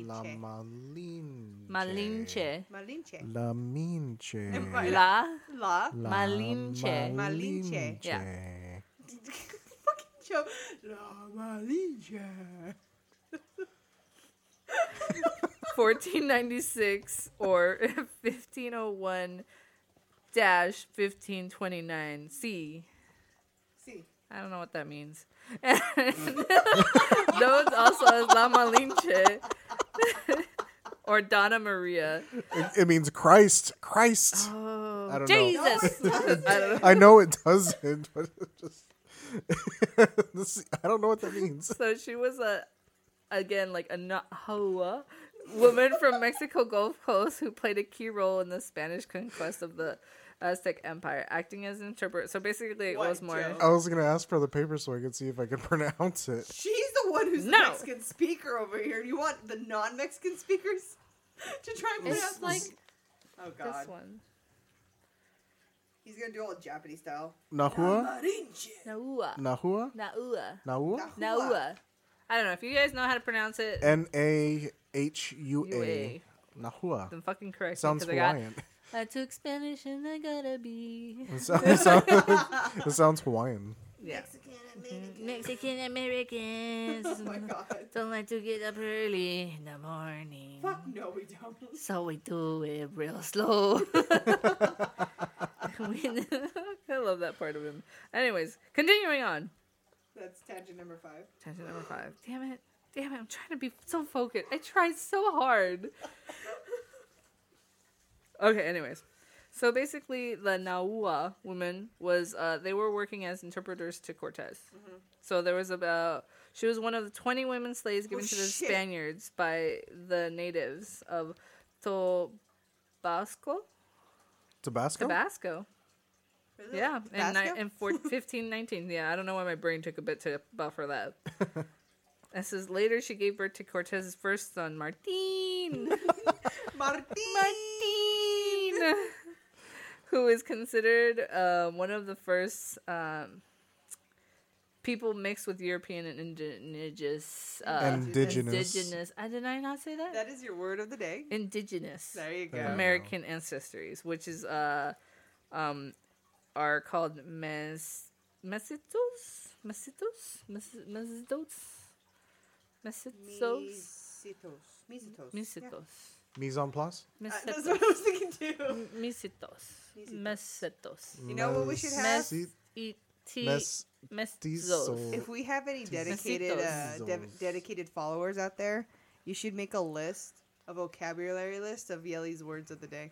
Malinche. Malinche. Malinche. Yeah. Malinche. La Malinche. 1496 or 1501-1529 C. See. I don't know what that means. Known also as La Malinche or Donna Maria. It means Christ. Christ. Oh, I don't Jesus! I don't know. I know it doesn't, but it just. I don't know what that means. So she was again like a Nahua woman from Mexico Gulf Coast who played a key role in the Spanish conquest of the Aztec Empire, acting as an interpreter. So basically, it What, was more. Joe? I was gonna ask for the paper so I could see if I could pronounce it. She's the one who's No. the Mexican speaker over here. Do you want the non-Mexican speakers to try and It's pronounce like this? Oh God, this one. he's gonna do all Japanese style. Nahua? Naua. Nahua? Naua. Nahua? Naua. I don't know if you guys know how to pronounce it. Nahua. UA. Nahua. Then fucking correct me, Sounds 'cause I got. Hawaiian. I took Spanish and I gotta be. It sounds Hawaiian. Yeah. Mexican Mexican Americans Oh my God. don't like to get up early in the morning. Fuck no, we don't. So we do it real slow. I love that part of him. Anyways, continuing on. That's tangent number 5. Tangent number 5. Damn it. I'm trying to be so focused. I tried so hard. Okay, anyways. So basically, the Naua woman was, they were working as interpreters to Cortez. Mm-hmm. So there was she was one of the 20 women slaves given to the shit. Spaniards by the natives of Tabasco? Tabasco. Really? Yeah, Tabasco? in 1519. Yeah, I don't know why my brain took a bit to buffer that. It says later she gave birth to Cortez's first son, Martin. Martin. Who is considered one of the first people mixed with European and indigenous. Indigenous. Did I not say that? That is your word of the day. Indigenous There you go. Yeah. American ancestries, which is are called mesitos. Mesitos. Mise en place? That's what I was thinking too. Mesetos. You know what we should have? Mestizos. If we have any dedicated Mestitos. dedicated followers out there, you should make a list, a vocabulary list of Yelly's words of the day.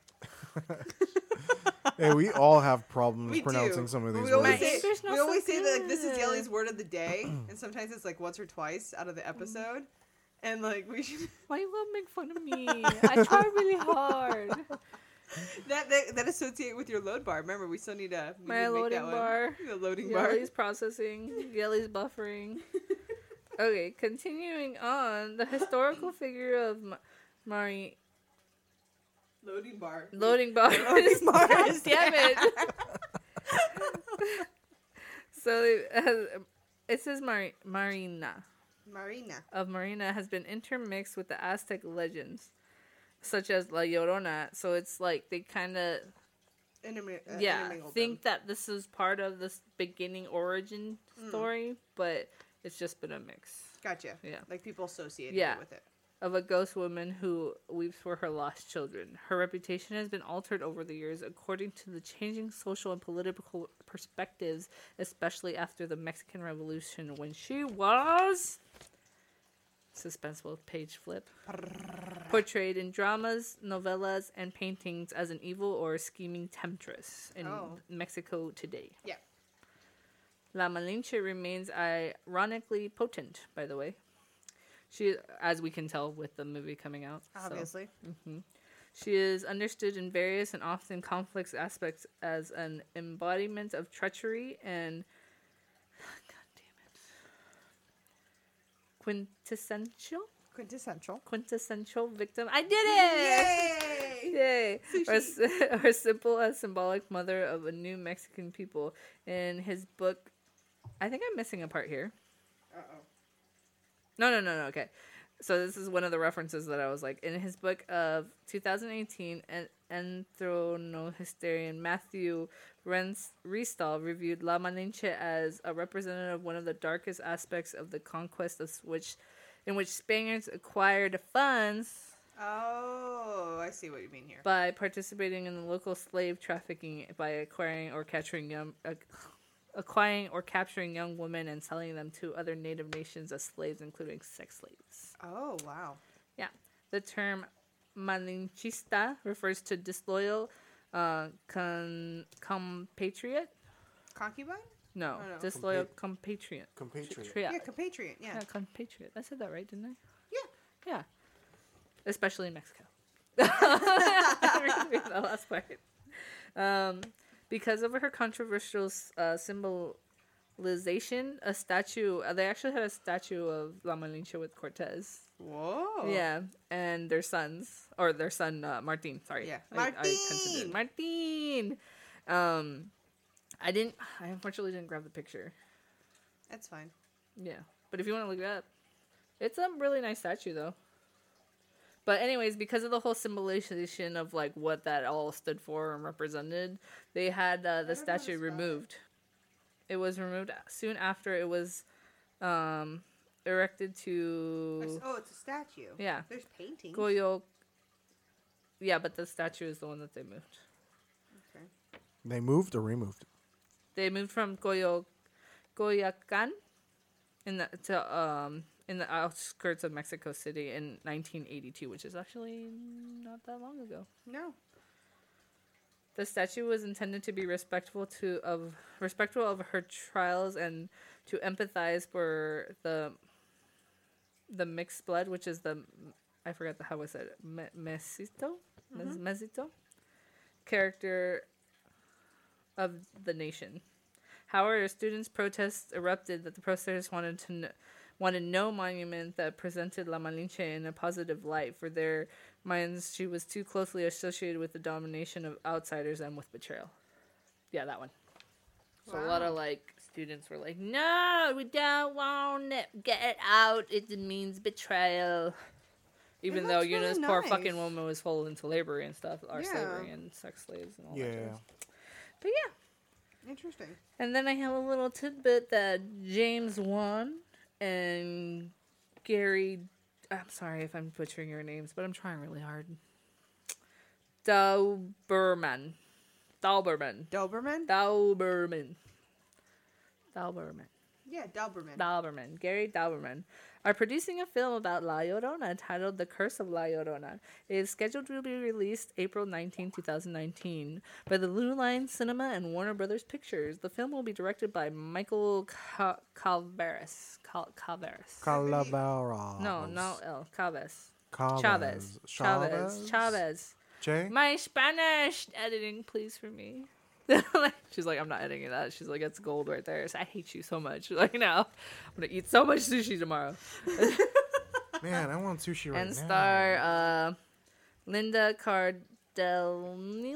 Hey, we all have problems We pronouncing do. some of But these we always words. say, English not we so always say that like, this is good. Yelly's word of the day, and sometimes it's like once or twice out of the episode. And like we should Why you gonna make fun of me? I try really hard. that associate with your load bar. Remember, we still need a My loading bar. The loading bar. Yelly's processing. Yelly's buffering. Okay, continuing on, the historical figure of Mari Loading bar. loading bar. Loading bar. God damn it. So it says Marina Marina. of Marina has been intermixed with the Aztec legends, such as La Llorona. So it's like they kind of Intermingled think that this is part of this beginning origin story, but it's just been a mix. Gotcha. Yeah. Like people associated Yeah. it with it. Of a ghost woman who weeps for her lost children. Her reputation has been altered over the years according to the changing social and political perspectives, especially after the Mexican Revolution, when she was suspenseful page flip portrayed in dramas, novellas, and paintings as an evil or scheming temptress in Mexico today. Yeah. La Malinche remains ironically potent, by the way. She, as we can tell with the movie coming out. so. Obviously. She is understood in various and often complex aspects as an embodiment of treachery and quintessential victim. I did it! Yay! Yay! Or simple as symbolic mother of a new Mexican people. In his book, I think I'm missing a part here. Uh-oh. No, okay. So this is one of the references that I was like, in his book of 2018, anthronohistorian Matthew Restall reviewed La Malinche as a representative of one of the darkest aspects of the conquest in which Spaniards acquired funds Oh, I see what you mean here. by participating in the local slave trafficking by acquiring or capturing young women and selling them to other native nations as slaves, including sex slaves. Oh, wow. Yeah. The term malinchista refers to disloyal compatriot. Concubine? No, Oh, no. disloyal compatriot. Compatriot. Yeah, compatriot. Yeah. Yeah, compatriot. I said that right, didn't I? Yeah. Yeah. Especially in Mexico. I read the last part. Because of her controversial symbolization, a statue. They actually had a statue of La Malinche with Cortez. Whoa. Yeah, and their sons, or their son Martin. Sorry, Yeah. I considered Martin. I unfortunately didn't grab the picture. That's fine. Yeah, but if you want to look it up, it's a really nice statue though. But anyways, because of the whole symbolization of like what that all stood for and represented, they had the statue removed. It was removed soon after it was erected to. Oh, it's a statue. Yeah. There's paintings. Goyo. Yeah, but the statue is the one that they moved. Okay. They moved or removed? They moved from Coyoacán in the outskirts of Mexico City in 1982, which is actually not that long ago. No. The statue was intended to be respectful of her trials and to empathize for the mixed blood, which is I forgot how was it, mestizo, mestizo character of the nation. However, students' protests erupted that the protesters wanted no monument that presented La Malinche in a positive light. For their minds, she was too closely associated with the domination of outsiders and with betrayal. Yeah, that one. So a lot of students were like, "No, we don't want it. Get it out. It means betrayal." Even though looks really this poor nice. fucking woman was sold into slavery and stuff, or Yeah. slavery and sex slaves and all that. Yeah. jazz. But yeah. Interesting. And then I have a little tidbit that James Wan and Gary, I'm sorry if I'm butchering your names, but I'm trying really hard. Dauberman. Doberman? Yeah, Doberman. Gary Dauberman, are producing a film about La Llorona titled The Curse of La Llorona. It is scheduled to be released April 19, 2019 by the Blue Line Cinema and Warner Brothers Pictures. The film will be directed by Michael Calveras. Calavera. No, not El. Chavez. Chavez. Jay? My Spanish editing, please, for me. She's like, I'm not editing that. She's like, it's gold right there. So I hate you so much. Like, no, I'm gonna eat so much sushi tomorrow. Man, I want sushi right now. And star Linda Cardellini,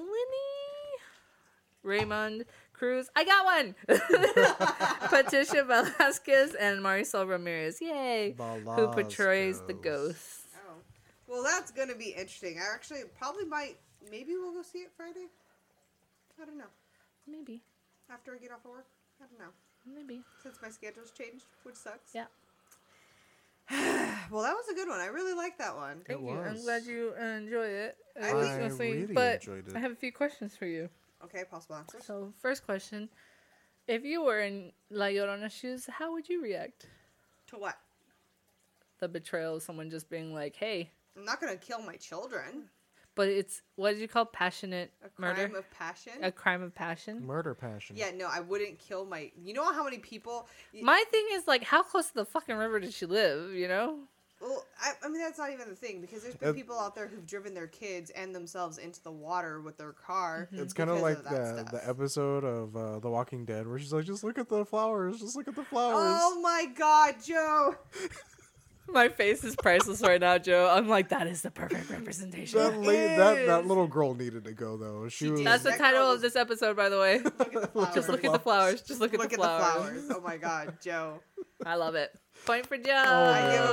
Raymond Cruz. I got one. Patricia Velasquez and Marisol Ramirez. Yay! Who portrays the ghost? Oh. Well, that's going to be interesting. I actually probably might. Maybe we'll go see it Friday. I don't know. Maybe. After I get off of work. I don't know. Maybe. Since my schedule's changed, which sucks. Yeah. Well, that was a good one. I really like that one. Thank you. I'm was. glad you enjoy it. I really but enjoyed it. I have a few questions for you. Okay, possible answers. So, first question. If you were in La Llorona's shoes, how would you react? To what? The betrayal of someone just being like, hey. I'm not going to kill my children. But it's, what did you call passionate A murder? crime of passion? A crime of passion? Murder passion. Yeah, no, I wouldn't kill my... You know how many people... My thing is, like, how close to the fucking river did she live, you know? Well, I mean, that's not even the thing, because there's been people out there who've driven their kids and themselves into the water with their car. It's kind of because like that stuff. the episode of The Walking Dead where she's like, just look at the flowers. Just look at the flowers. Oh my god, Joe! My face is priceless right now, Joe. I'm like, that is the perfect representation. That little girl needed to go, though. She was... did. That's the That title girl of this episode, by the way. Look at the flowers. Just look at the flowers. Just look at Look the at the flowers. flowers. Oh my god, Joe. I love it. Point for Joe. I give a point for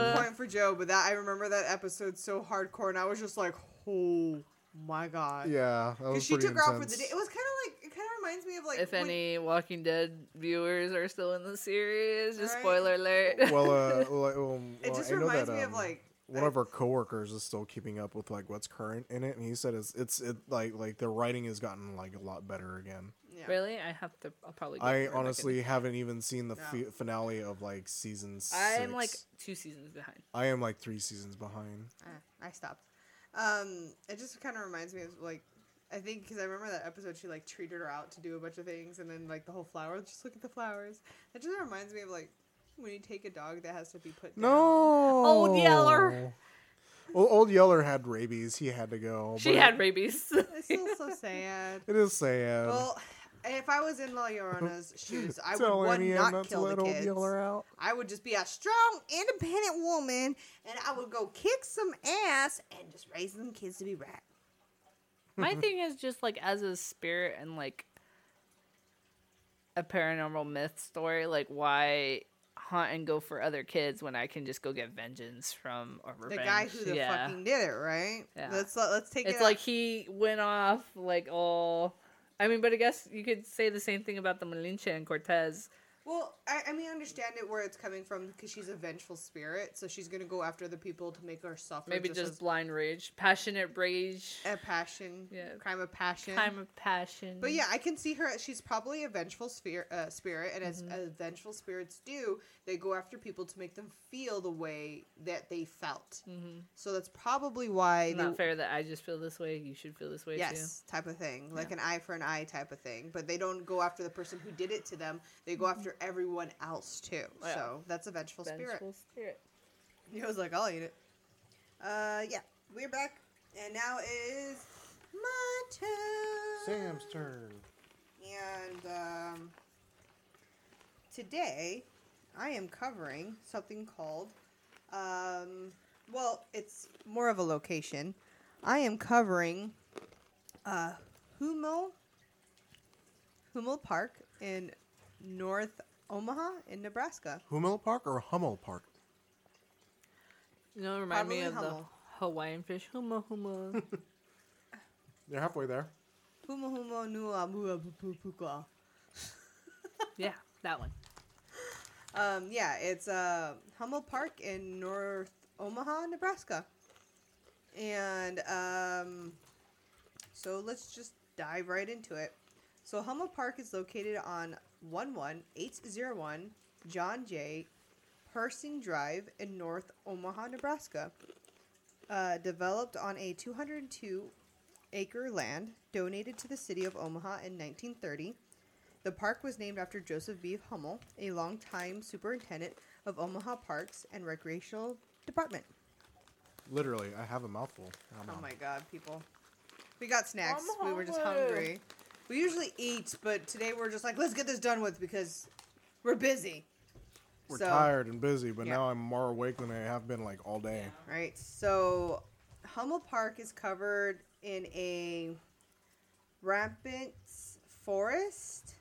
for Joe, but I remember that episode so hardcore, and I was just like, oh my god. Yeah, that was Because she pretty took her out for the intense. day. It was kind of like, it kind of reminds me of like. If when- any Walking Dead viewers are still in the series, just Right. spoiler alert. It just I know reminds that, me of like. one of our coworkers is still keeping up with like what's current in it, and he said it's like the writing has gotten like a lot better again. Yeah. Really? I'll probably go I for it back honestly haven't even seen the No. finale of like season 6. I'm like 2 seasons behind. I am like 3 seasons behind. I stopped. It just kind of reminds me of like, I think because I remember that episode, she like treated her out to do a bunch of things, and then like the whole flower, just look at the flowers. It just reminds me of like when you take a dog that has to be put down. No, Old Yeller. Well, Old Yeller had rabies. He had to go. She but had rabies. It's still so sad. It is sad. Well, if I was in La Llorona's shoes, I would Tell one Annie not not to kill let the Old kids. Yeller out. I would just be a strong, independent woman, and I would go kick some ass and just raise them kids to be rat. My thing is just like as a spirit and like a paranormal myth story, like why hunt and go for other kids when I can just go get vengeance from or The revenge. guy who fucking did it, right? Yeah. Let's take It's it. like he went off like all. I mean, but I guess you could say the same thing about the Malinche and Cortez. Well, I mean, I understand it where it's coming from because she's a vengeful spirit, so she's gonna go after the people to make her suffer. Maybe just as blind rage, passionate rage, a passion, Yeah. crime of passion. time of passion. But yeah, I can see her. She's probably a vengeful spirit, and as vengeful spirits do, they go after people to make them feel the way that they felt. So that's probably why It's not fair that I just feel this way. You should feel this way yes, type of thing, like an eye for an eye type of thing. But they don't go after the person who did it to them. They go after everyone else too. Yeah. So that's a vengeful too. spirit. Vengeful spirit. He was like, I'll eat it. Yeah, we're back, and now it is my turn. Sam's turn. And today I am covering something called, well, it's more of a location. I am covering Hummel Park in North Omaha in Nebraska. Hummel Park or Hummel Park? You know, remind me Probably of Hummel. the Hawaiian fish. Huma huma. You're halfway there. Humo nua mua puka. Yeah, that one. Yeah, it's Hummel Park in North Omaha, Nebraska. And so let's just dive right into it. So Hummel Park is located on 11801 John J. Persing Drive in North Omaha, Nebraska. Developed on a 202-acre land donated to the city of Omaha in 1930. The park was named after Joseph B. Hummel, a longtime superintendent of Omaha Parks and Recreational Department. Literally, I have a mouthful. Oh my god, people. We got snacks. I'm We were just hungry. hungry. We usually eat, but today we're just like, let's get this done with because we're busy. We're So- tired and busy, but Yeah. now I'm more awake than I have been like all day. Right. So Hummel Park is covered in a rampant forest.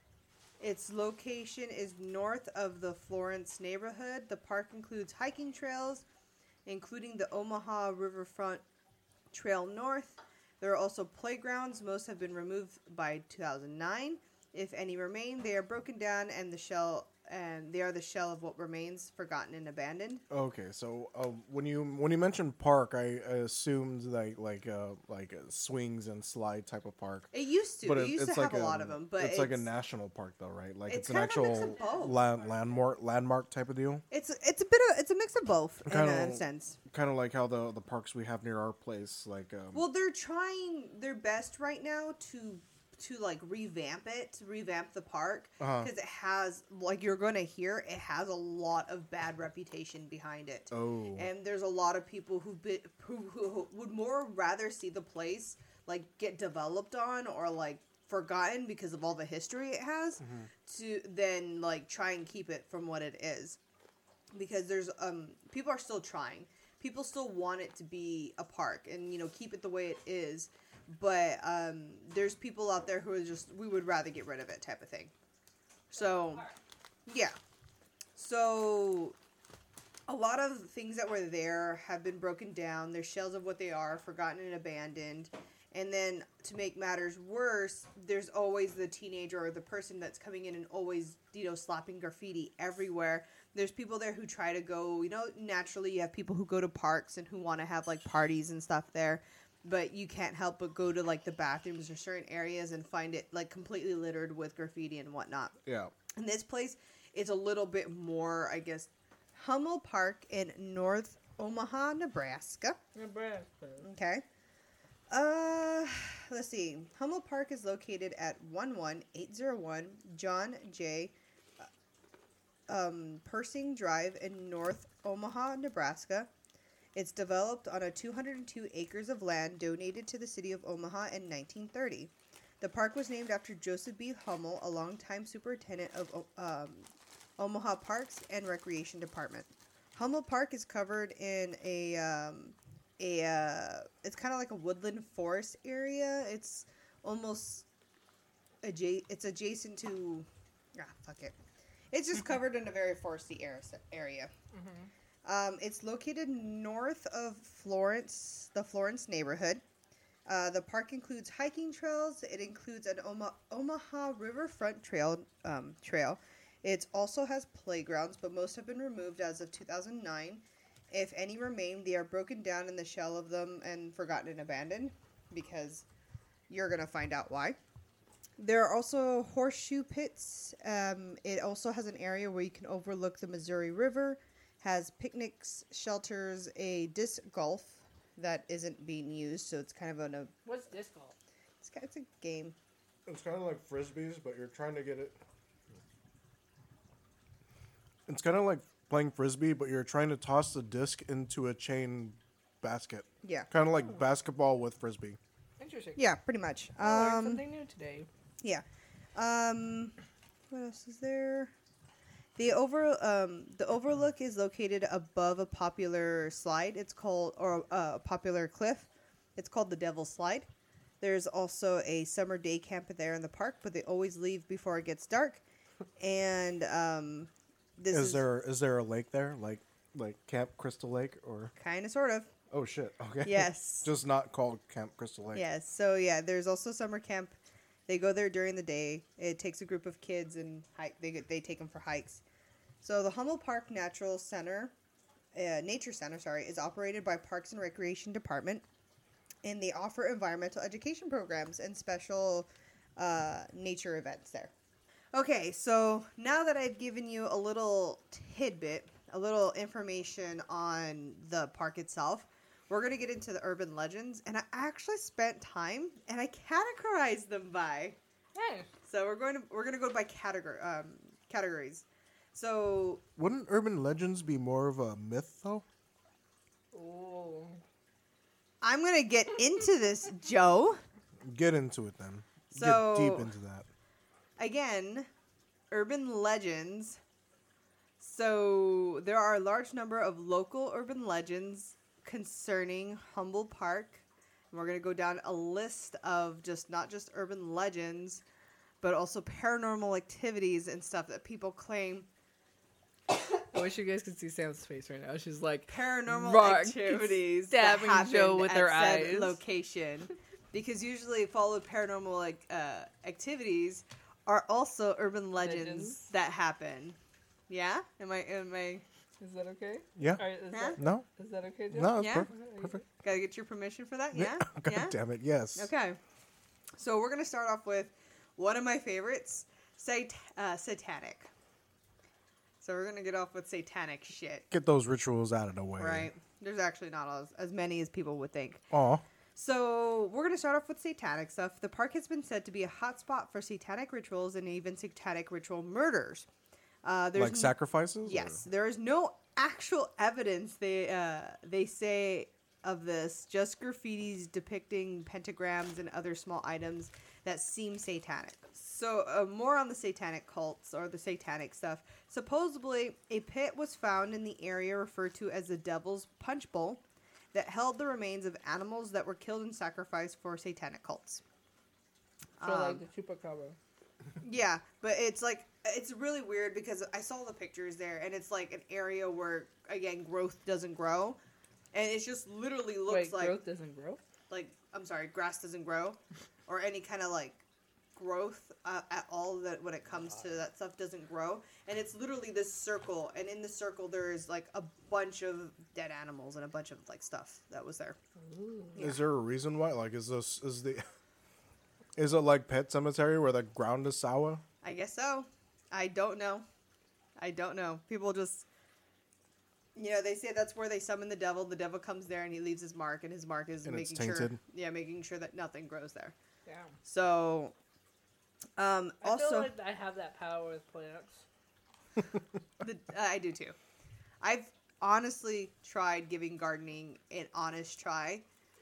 Its location is north of the Florence neighborhood. The park includes hiking trails, including the Omaha Riverfront Trail North. There are also playgrounds. Most have been removed by 2009. If any remain, they are broken down and they are the shell of what remains, forgotten and abandoned. Okay, so when you mentioned park, I assumed like a swings and slide type of park. It used to. But It used to have a lot of them, but it's like a national park though, right? Like it's it's an kind of a mix actual of both. landmark type of deal. It's a mix of both in Kinda- a sense. Kind of like how the parks we have near our place, like Well, they're trying their best right now to like revamp the park Uh-huh. because it has, like you're gonna hear, it has a lot of bad reputation behind it. oh, And there's a lot of people who would more rather see the place like get developed on or like forgotten because of all the history it has than like try and keep it from what it is. Because there's people are still trying. People still want it to be a park and keep it the way it is. But there's people out there who are just, we would rather get rid of it type of thing. So, yeah. So, a lot of things that were there have been broken down. They're shells of what they are, forgotten and abandoned. And then to make matters worse, there's always the teenager or the person that's coming in and always, slapping graffiti everywhere. There's people there who try to go, naturally you have people who go to parks and who want to have like parties and stuff there. But you can't help but go to like the bathrooms or certain areas and find it like completely littered with graffiti and whatnot. Yeah. And this place is a little bit more, I guess, Hummel Park in North Omaha, Nebraska. Okay. Let's see. Hummel Park is located at 11801 John J. Persing Drive in North Omaha, Nebraska. It's developed on a 202 acres of land donated to the city of Omaha in 1930. The park was named after Joseph B. Hummel, a longtime superintendent of Omaha Parks and Recreation Department. Hummel Park is covered in it's kind of like a woodland forest area. It's almost it's adjacent to it's just covered in a very foresty area. It's located north of Florence, the Florence neighborhood. The park includes hiking trails. It includes an Omaha Riverfront trail. It also has playgrounds, but most have been removed as of 2009. If any remain, they are broken down in the shell of them and forgotten and abandoned, because you're going to find out why. There are also horseshoe pits. It also has an area where you can overlook the Missouri River, has picnics, shelters, a disc golf that isn't being used, so it's kind of What's disc golf? It's a game. It's kind of like frisbees, but you're trying to get it. It's kind of like playing frisbee, but you're trying to toss the disc into a chain basket. Yeah. Kind of like basketball with frisbee. Interesting. Yeah, pretty much. I learned something new today. Yeah. What else is there? The overlook is located above a popular slide. It's called, or a popular cliff. It's called the Devil's Slide. There's also a summer day camp there in the park, but they always leave before it gets dark. And Is there a lake there, like Camp Crystal Lake, or kind of, sort of. Oh shit! Okay. Yes. Just not called Camp Crystal Lake. Yes. So yeah, there's also summer camp. They go there during the day. It takes a group of kids and hike. They take them for hikes. So the Hummel Park Nature Center, is operated by Parks and Recreation Department, and they offer environmental education programs and special nature events there. Okay, so now that I've given you a little tidbit, a little information on the park itself, we're going to get into the urban legends, and I actually spent time and I categorized them by. Hey. So we're going to go by categories. So wouldn't urban legends be more of a myth though? Oh. I'm going to get into this, Joe. Get into it then. So, get deep into that. Again, urban legends. So there are a large number of local urban legends concerning Hummel Park. And we're going to go down a list of not just urban legends, but also paranormal activities and stuff that people claim. I wish you guys could see Sam's face right now. She's like Paranormal activities that stabbing happened Joe with at her said eyes. location. Because usually followed paranormal activities are also urban legends that happen. Yeah? Am I Is that okay? Yeah. All right, No. Is that okay, Joe? No, it's Yeah? perfect. Gotta get your permission for that? Yeah? God Yeah? damn it! Yes. Okay. So we're gonna start off with one of my favorites, satanic. So we're gonna get off with satanic shit. Get those rituals out of the way. Right. There's actually not as many as people would think. Aw. So we're going to start off with satanic stuff. The park has been said to be a hotspot for satanic rituals and even satanic ritual murders. Like sacrifices? Yes. There is no actual evidence, they say, of this. Just graffitis depicting pentagrams and other small items that seem satanic. So more on the satanic cults or the satanic stuff. Supposedly, a pit was found in the area referred to as the Devil's Punch Bowl that held the remains of animals that were killed and sacrificed for satanic cults. So like the chupacabra. Yeah, but it's like it's really weird because I saw the pictures there, and it's like an area where, again, growth doesn't grow. And it just literally looks Wait, like... growth doesn't grow? Like, I'm sorry, grass doesn't grow. Or any kind of, like, growth at all that when it comes to that stuff doesn't grow. And it's literally this circle. And in the circle, there's, like, a bunch of dead animals and a bunch of, like, stuff that was there. Ooh. Is there a reason why? Like, is it like Pet Cemetery where the ground is sour? I guess so. I don't know. People just... You know, they say that's where they summon the devil. The devil comes there and he leaves his mark, and his mark is And making it's sure, tainted. making sure that nothing grows there. Damn. So, I also, feel like I have that power with plants. I do too. I've honestly tried giving gardening an honest try.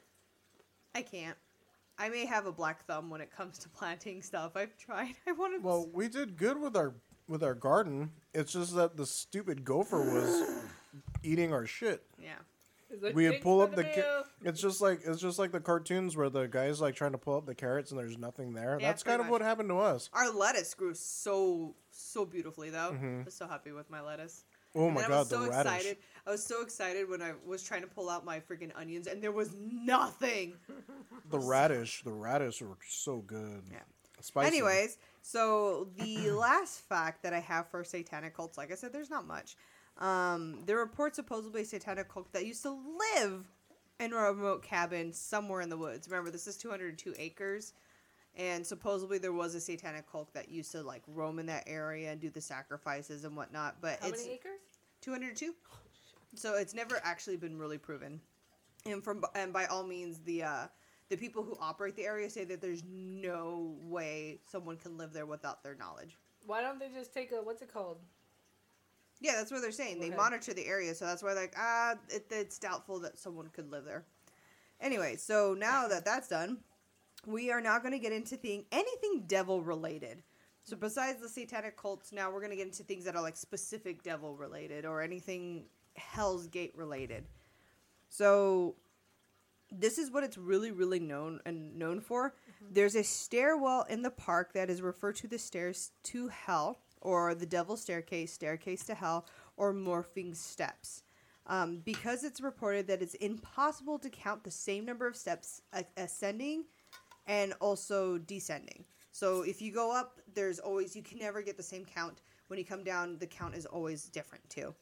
I can't. I may have a black thumb when it comes to planting stuff. I've tried. I wanted. Well, we did good with our garden. It's just that the stupid gopher was eating our shit. Yeah. It's like, We would "Thanks pull for up the. mail." It's just like the cartoons where the guy's like trying to pull up the carrots and there's nothing there. Yeah, That's pretty kind of much. what happened to us. Our lettuce grew so beautifully though. I was so happy with my lettuce. Oh And my then god, I was the so radish. excited. I was so excited when I was trying to pull out my freaking onions, and there was nothing. The radish were so good. Yeah. Spicy. Anyways, so the last fact that I have for satanic cults, like I said, there's not much. There are reports supposedly a satanic cult that used to live in a remote cabin somewhere in the woods. Remember, this is 202 acres. And supposedly there was a satanic cult that used to like roam in that area and do the sacrifices and whatnot. But How it's many acres? 202. So it's never actually been really proven. And by all means, the people who operate the area say that there's no way someone can live there without their knowledge. Why don't they just take a, what's it called? Yeah, that's what they're saying. They Okay. monitor the area, so that's why they're like, it's doubtful that someone could live there. Anyway, so now that that's done, we are now going to get into anything devil related. So besides the satanic cults, now we're going to get into things that are like specific devil related or anything Hell's Gate related. So this is what it's really, really known for. There's a stairwell in the park that is referred to the stairs to hell, or the devil's staircase to hell, or morphing steps. Because it's reported that it's impossible to count the same number of steps ascending and also descending. So if you go up, you can never get the same count. When you come down, the count is always different too.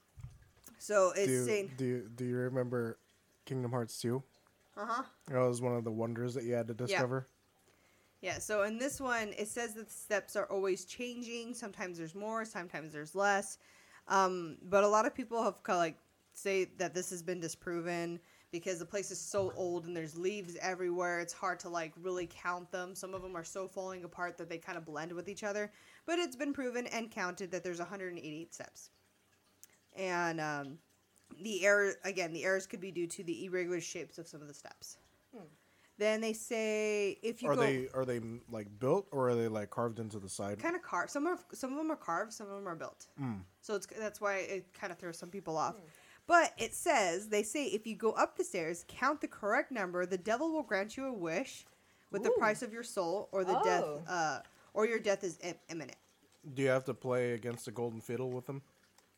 So it's saying... Do you remember Kingdom Hearts 2? Uh-huh. That was one of the wonders that you had to discover. Yeah, so in this one, it says that the steps are always changing. Sometimes there's more, sometimes there's less. But a lot of people have kind of like say that this has been disproven because the place is so old and there's leaves everywhere. It's hard to like really count them. Some of them are so falling apart that they kind of blend with each other. But it's been proven and counted that there's 188 steps. And the errors could be due to the irregular shapes of some of the steps. Then they say if you Are they like built or are they like carved into the side? kind of carved. Some of them are carved, some of them are built. So that's why it kind of throws some people off. But they say if you go up the stairs, count the correct number, the devil will grant you a wish with the Ooh. price of your soul, or the death, or your death is imminent. Do you have to play against the golden fiddle with them?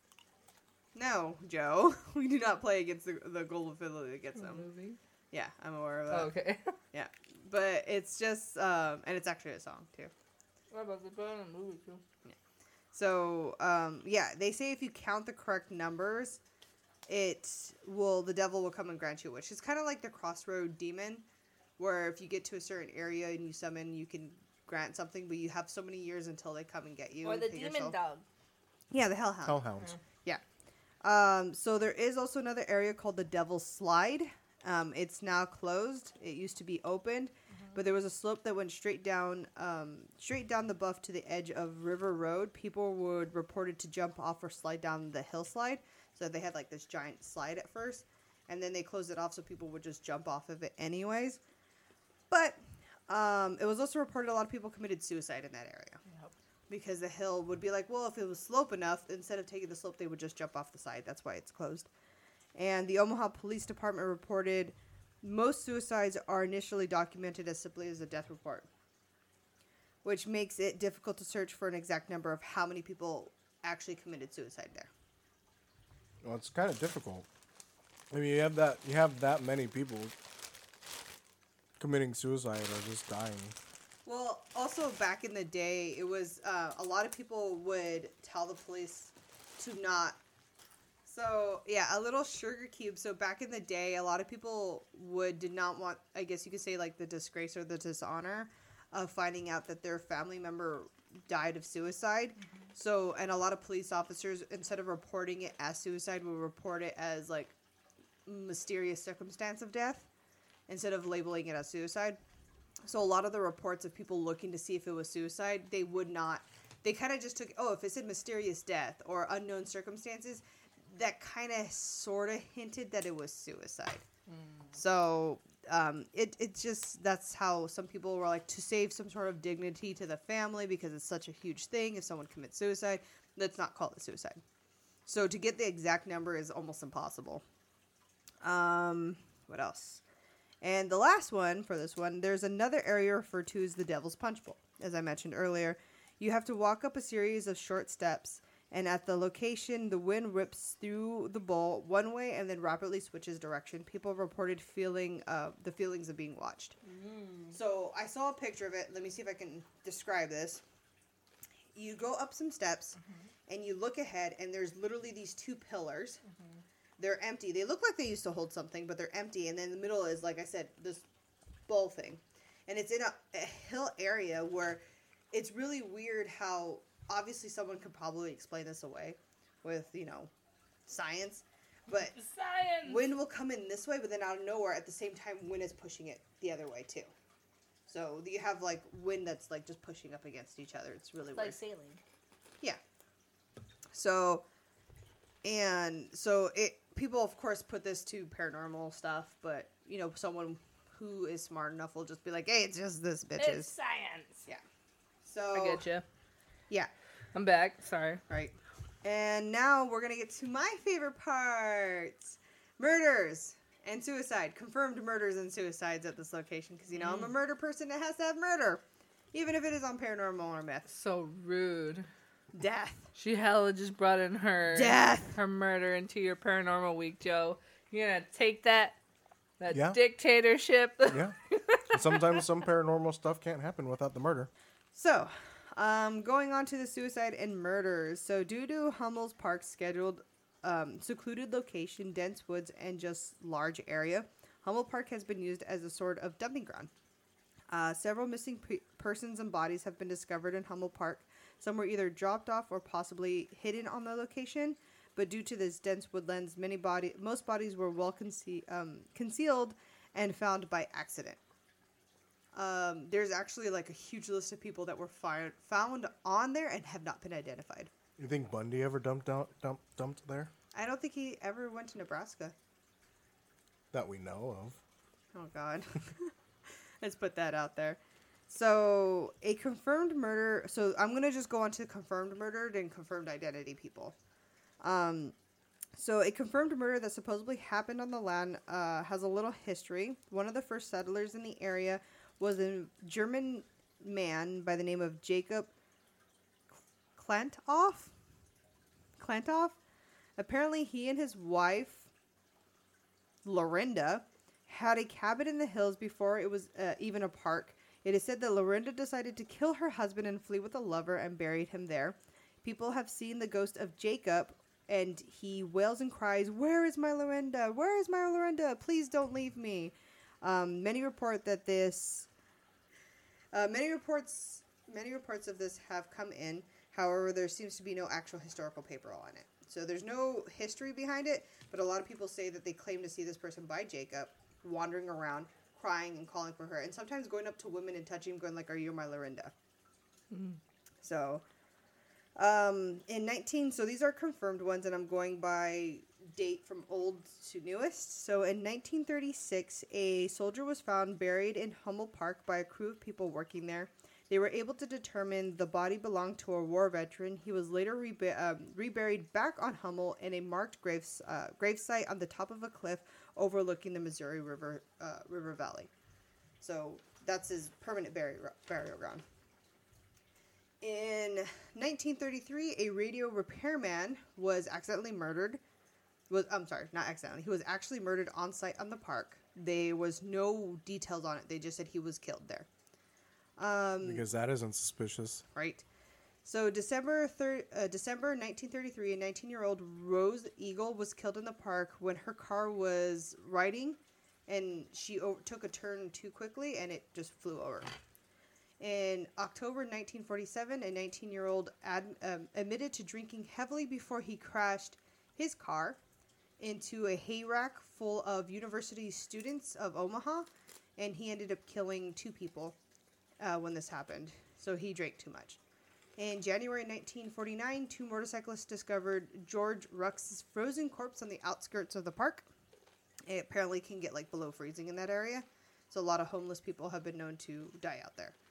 No, Joe, we do not play against the golden fiddle that gets them. Movie? Yeah, I'm aware of that. Oh, okay. Yeah, but it's just, and it's actually a song too. What about the put on a movie too? So, they say if you count the correct numbers, the devil will come and grant you a wish. It's kind of like the crossroad demon, where if you get to a certain area and you summon, you can grant something, but you have so many years until they come and get you. Or and the take your demon soul. dog. Yeah, the hellhound. Hellhounds. Yeah. So there is also another area called the Devil's Slide. It's now closed. It used to be opened, but there was a slope that went straight down the bluff to the edge of River Road. People would reported to jump off or slide down the hillside. So they had like this giant slide at first, and then they closed it off so people would just jump off of it anyways. But it was also reported a lot of people committed suicide in that area. Yep. Because the hill would be like, well, if it was slope enough, instead of taking the slope, they would just jump off the side. That's why it's closed. And the Omaha Police Department reported most suicides are initially documented as simply as a death report. which makes it difficult to search for an exact number of how many people actually committed suicide there. Well, it's kind of difficult. I mean, you have that many people committing suicide or just dying. Well, also back in the day, it was a lot of people would tell the police to not. So yeah, a little sugar cube. So back in the day, a lot of people did not want, I guess you could say, like the disgrace or the dishonor of finding out that their family member died of suicide. So, and a lot of police officers, instead of reporting it as suicide, would report it as like mysterious circumstance of death instead of labeling it as suicide. So a lot of the reports of people looking to see if it was suicide, they kind of just took, if it said mysterious death or unknown circumstances, that kind of sort of hinted that it was suicide. So it's just, that's how some people were like, to save some sort of dignity to the family because it's such a huge thing. If someone commits suicide, let's not call it suicide. So to get the exact number is almost impossible. What else? And the last one for this one, there's another area referred to as the Devil's Punch Bowl. As I mentioned earlier, you have to walk up a series of short steps, and at the location, the wind rips through the bowl one way and then rapidly switches direction. People reported feeling the feelings of being watched. So I saw a picture of it. Let me see if I can describe this. You go up some steps, and you look ahead, and there's literally these two pillars. They're empty. They look like they used to hold something, but they're empty. And then in the middle is, like I said, this bowl thing. And it's in a hill area where it's really weird how, obviously someone could probably explain this away with, science. But Science! Wind will come in this way, but then out of nowhere, at the same time, wind is pushing it the other way, too. So you have, like, wind that's, like, just pushing up against each other. It's really weird. Like sailing. Yeah. So people, of course, put this to paranormal stuff, but, someone who is smart enough will just be like, hey, it's just this, bitches. It's science. Yeah. So. I get you. Yeah. I'm back. Sorry. Right. And now we're going to get to my favorite parts. Murders and suicide. Confirmed murders and suicides at this location. Because, I'm a murder person that has to have murder. Even if it is on paranormal or myth. So rude. Death. She hella just brought in her Death. her murder into your paranormal week, Joe. You're gonna take that Yeah. dictatorship. Yeah. Sometimes some paranormal stuff can't happen without the murder. So, going on to the suicide and murders. So, due to Hummel's Park's scheduled secluded location, dense woods, and just large area, Hummel Park has been used as a sort of dumping ground. Several missing persons and bodies have been discovered in Hummel Park. Some were either dropped off or possibly hidden on the location, but due to this dense woodlands, most bodies were well concealed and found by accident. There's actually like a huge list of people that were found on there and have not been identified. You think Bundy ever dumped there? I don't think he ever went to Nebraska. That we know of. Oh, God. Let's put that out there. So, a confirmed murder... So, I'm going to just go on to confirmed murder and confirmed identity people. So, a confirmed murder that supposedly happened on the land has a little history. One of the first settlers in the area was a German man by the name of Jacob Klantoff. Apparently, he and his wife, Lorinda, had a cabin in the hills before it was even a park. It is said that Lorinda decided to kill her husband and flee with a lover and buried him there. People have seen the ghost of Jacob, and he wails and cries, "Where is my Lorinda? Where is my Lorinda? Please don't leave me." Many report that this... Many reports of this have come in. However, there seems to be no actual historical paper on it. So there's no history behind it, but a lot of people say that they claim to see this person by Jacob wandering around, crying and calling for her, and sometimes going up to women and touching them, going like, "Are you my Lorinda?" So, so these are confirmed ones, and I'm going by date from old to newest. So in 1936, a soldier was found buried in Hummel Park by a crew of people working there. They were able to determine the body belonged to a war veteran. He was later reburied back on Hummel in a marked gravesite on the top of a cliff overlooking the Missouri River Valley. So that's his permanent burial ground. In 1933, a radio repairman was accidentally murdered. I'm sorry, not accidentally. He was actually murdered on site on the park. There was no details on it. They just said he was killed there. Because that isn't suspicious. Right. So December 1933, a 19-year-old Rose Eagle was killed in the park when her car was riding, and she took a turn too quickly, and it just flew over. In October 1947, a 19-year-old admitted to drinking heavily before he crashed his car into a hayrack full of university students of Omaha, and he ended up killing 2 people when this happened. So he drank too much. In January 1949, 2 motorcyclists discovered George Rux's frozen corpse on the outskirts of the park. It apparently can get like below freezing in that area, so a lot of homeless people have been known to die out there.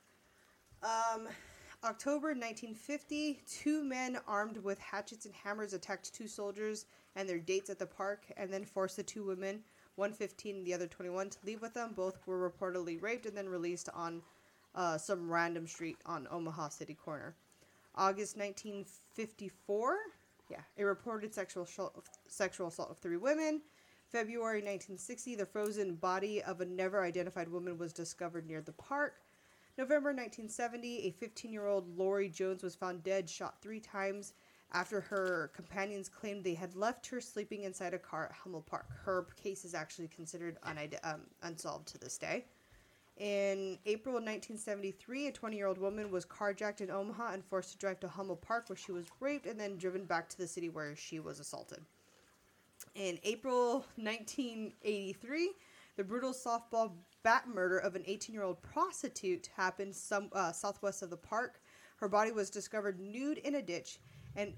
October 1950, 2 men armed with hatchets and hammers attacked 2 soldiers and their dates at the park, and then forced the 2 women, one 15 and the other 21, to leave with them. Both were reportedly raped and then released on some random street on Omaha City Corner. August 1954, a reported sexual assault of 3 women. February 1960, the frozen body of a never-identified woman was discovered near the park. November 1970, a 15-year-old Lori Jones was found dead, shot 3 times, after her companions claimed they had left her sleeping inside a car at Hummel Park. Her case is actually considered unsolved to this day. In April 1973, a 20-year-old woman was carjacked in Omaha and forced to drive to Hummel Park, where she was raped and then driven back to the city where she was assaulted. In April 1983, the brutal softball bat murder of an 18-year-old prostitute happened southwest of the park. Her body was discovered nude in a ditch, and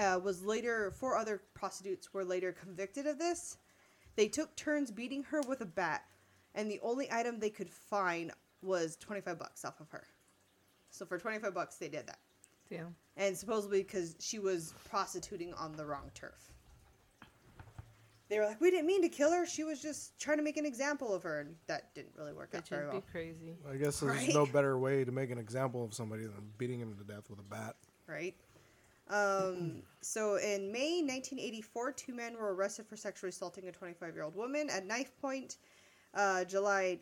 4 other prostitutes were later convicted of this. They took turns beating her with a bat, and the only item they could find was $25 off of her. So for $25, they did that. Damn. And supposedly because she was prostituting on the wrong turf. They were like, we didn't mean to kill her. She was just trying to make an example of her. And that didn't really work out very well. Be crazy. I guess there's no better way to make an example of somebody than beating him to death with a bat. Right. So in May 1984, 2 men were arrested for sexually assaulting a 25-year-old woman at knife point. July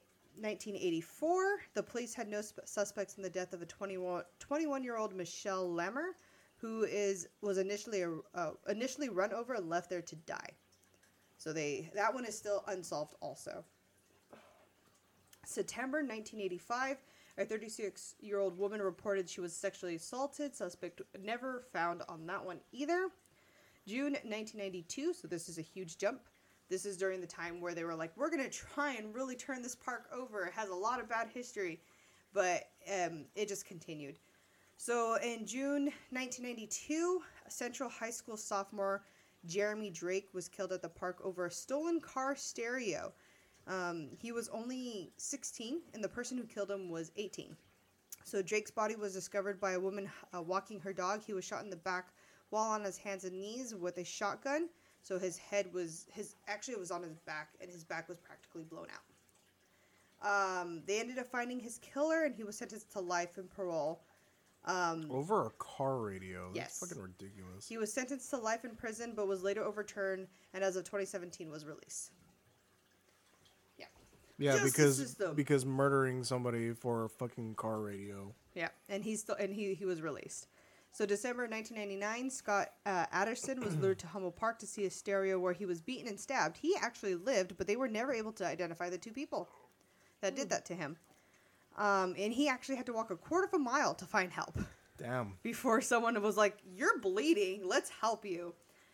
1984, the police had no suspects in the death of a 21-year-old Michelle Lammer, who was initially run over and left there to die. So that one is still unsolved also. September 1985, a 36-year-old woman reported she was sexually assaulted. Suspect never found on that one either. June 1992, so this is a huge jump. This is during the time where they were like, we're going to try and really turn this park over. It has a lot of bad history, but it just continued. So in June 1992, Central High School sophomore Jeremy Drake was killed at the park over a stolen car stereo. He was only 16, and the person who killed him was 18. So Drake's body was discovered by a woman walking her dog. He was shot in the back while on his hands and knees with a shotgun. So his head was it was on his back, and his back was practically blown out. They ended up finding his killer, and he was sentenced to life and parole. Over a car radio? Yes. That's fucking ridiculous. He was sentenced to life in prison, but was later overturned, and as of 2017 was released. Yeah. Yeah, Justice because murdering somebody for a fucking car radio. Yeah, and he was released. So December 1999, Scott Adderson was lured to Hummel Park to see a stereo where he was beaten and stabbed. He actually lived, but they were never able to identify the 2 people that did that to him. And he actually had to walk a quarter of a mile to find help. Damn. Before someone was like, you're bleeding, let's help you.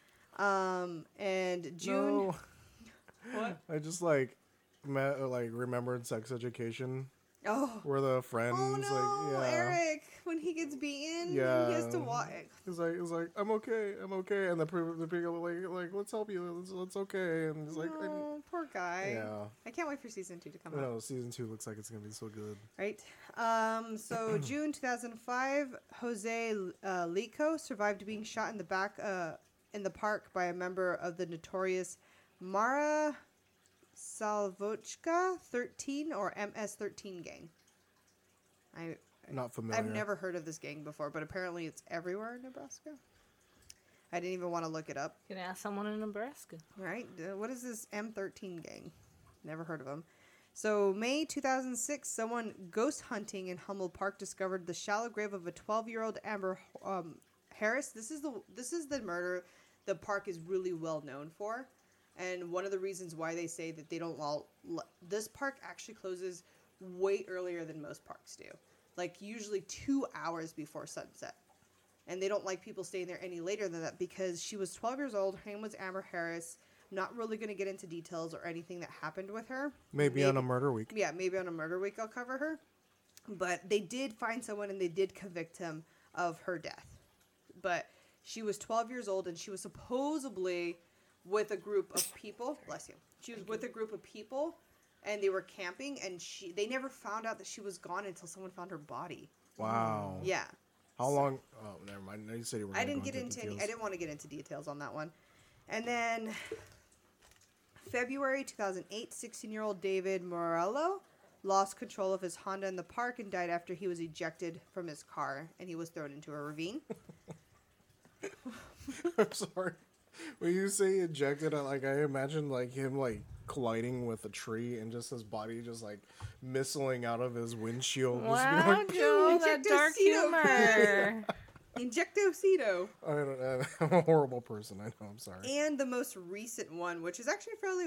And June... No. What? I just remembered Sex Education. Oh. Where the friend Eric, when he gets beaten, yeah, he has to walk. He's like, I'm okay, and the people like, let's help you, it's okay, and he's like, oh, poor guy. Yeah. I can't wait for season 2 to come out. No, season 2 looks like it's gonna be so good. Right. So June 2005, Jose Lico survived being shot in the back in the park by a member of the notorious Mara Salvochka 13 or MS-13 gang. Not familiar. I've never heard of this gang before, but apparently it's everywhere in Nebraska. I didn't even want to look it up. You can ask someone in Nebraska. All right, what is this M13 gang? Never heard of them. So, May 2006, someone ghost hunting in Hummel Park discovered the shallow grave of a 12-year-old Amber Harris. This is the murder the park is really well known for, and one of the reasons why they say that they don't this park actually closes way earlier than most parks do, like usually 2 hours before sunset. And they don't like people staying there any later than that because she was 12 years old. Her name was Amber Harris. Not really going to get into details or anything that happened with her. Maybe on a murder week. Yeah, maybe on a murder week I'll cover her. But they did find someone and they did convict him of her death. But she was 12 years old and she was supposedly with a group of people. Bless you. She was with a group of people and they were camping and they never found out that she was gone until someone found her body. Wow. Yeah. How long? Oh, never mind. You said you were. I didn't get into any. I didn't want to get into details on that one. And then February 2008, 16-year-old David Morello lost control of his Honda in the park and died after he was ejected from his car and he was thrown into a ravine. I'm sorry. When you say ejected, I imagine him colliding with a tree and just his body just missiling out of his windshield. Wow, Joe, that dark humor. Injectocito. I'm a horrible person. I know. I'm sorry. And the most recent one, which is actually fairly,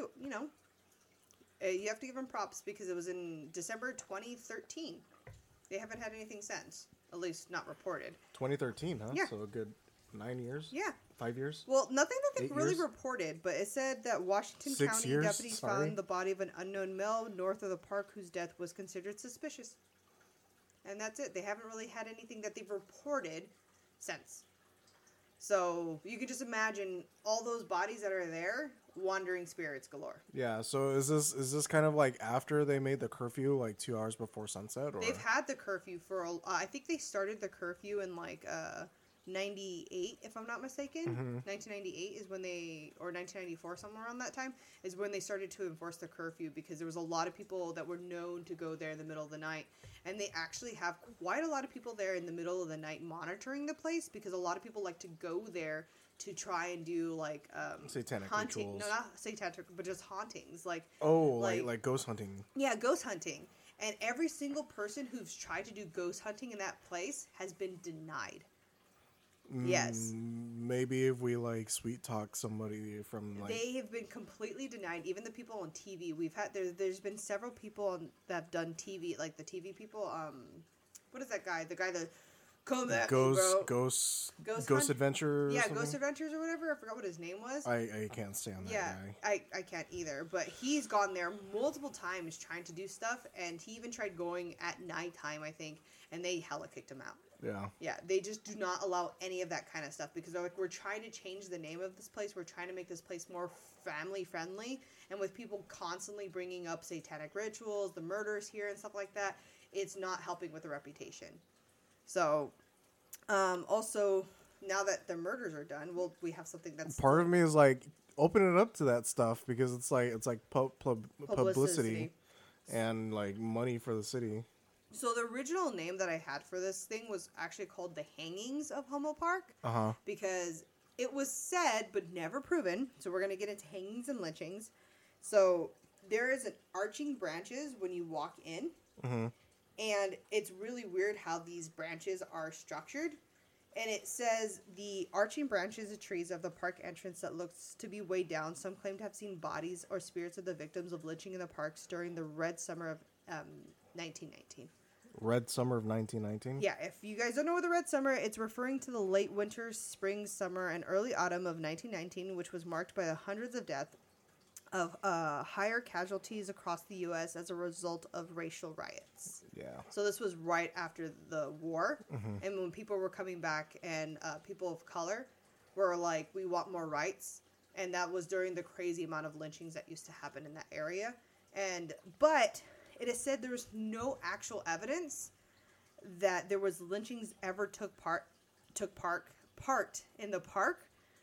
you have to give them props because it was in December 2013. They haven't had anything since, at least not reported. 2013, huh? Yeah. So a good 9 years? Yeah. 5 years? Well, nothing that they've 8 really years? reported, but it said that Washington 6 County years? deputies Sorry. found the body of an unknown male north of the park whose death was considered suspicious. And that's it. They haven't really had anything that they've reported since. So you can just imagine all those bodies that are there, wandering spirits galore. Yeah, so is this kind of after they made the curfew 2 hours before sunset? Or? They've had the curfew for, I think they started the curfew in 98, if I'm not mistaken. 1998 is when or 1994, somewhere around that time, is when they started to enforce the curfew because there was a lot of people that were known to go there in the middle of the night. And they actually have quite a lot of people there in the middle of the night monitoring the place because a lot of people like to go there to try and do satanic haunting. rituals. No, not satanic, but just hauntings. Like ghost hunting. Yeah, ghost hunting. And every single person who's tried to do ghost hunting in that place has been denied. Yes. Maybe if we sweet talk somebody from they have been completely denied. Even the people on TV, we've had there's been several people that have done TV, like the TV people. What is that guy? The guy that come at Ghost me, bro. Ghost Adventure. Yeah, something? Ghost Adventures or whatever. I forgot what his name was. I can't stand that guy. I can't either. But he's gone there multiple times trying to do stuff, and he even tried going at nighttime, I think, and they hella kicked him out. Yeah. Yeah, they just do not allow any of that kind of stuff because they're like, we're trying to change the name of this place. We're trying to make this place more family friendly. And with people constantly bringing up satanic rituals, the murders here and stuff like that, it's not helping with the reputation. So, also, now that the murders are done, we have something that's... Part of me is open it up to that stuff because it's publicity and money for the city. So the original name that I had for this thing was actually called the Hangings of Hummel Park. Because it was said, but never proven. So we're going to get into hangings and lynchings. So there is an arching branches when you walk in. And it's really weird how these branches are structured. And it says the arching branches of trees of the park entrance that looks to be way down. Some claim to have seen bodies or spirits of the victims of lynching in the parks during the red summer of 1919. Red Summer of 1919? Yeah, if you guys don't know the Red Summer, it's referring to the late winter, spring, summer, and early autumn of 1919, which was marked by the hundreds of deaths of higher casualties across the U.S. as a result of racial riots. Yeah. So this was right after the war, and when people were coming back, and people of color were like, we want more rights, and that was during the crazy amount of lynchings that used to happen in that area. But it is said there was no actual evidence that there was lynchings ever took part in the park.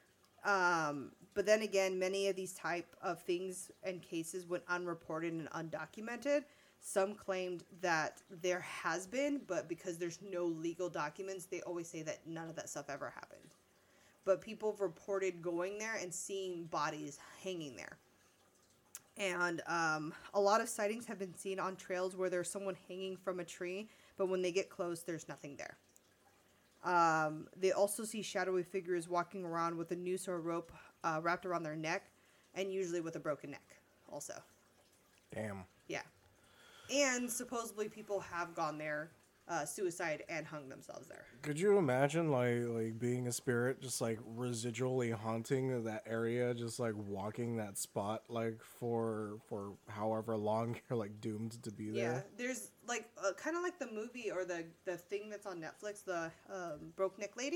But then again, many of these type of things and cases went unreported and undocumented. Some claimed that there has been, but because there's no legal documents, they always say that none of that stuff ever happened. But people have reported going there and seeing bodies hanging there. And a lot of sightings have been seen on trails where there's someone hanging from a tree, but when they get close, there's nothing there. They also see shadowy figures walking around with a noose or a rope wrapped around their neck, and usually with a broken neck also. Damn. Yeah. And supposedly people have gone there, suicide, and hung themselves there. Could you imagine, like being a spirit, just, like, residually haunting that area, just, like, walking that spot, like, for however long you're, like, doomed to be there? Yeah, there's, like, kind of like the movie or the thing that's on Netflix, the Broke Neck Lady.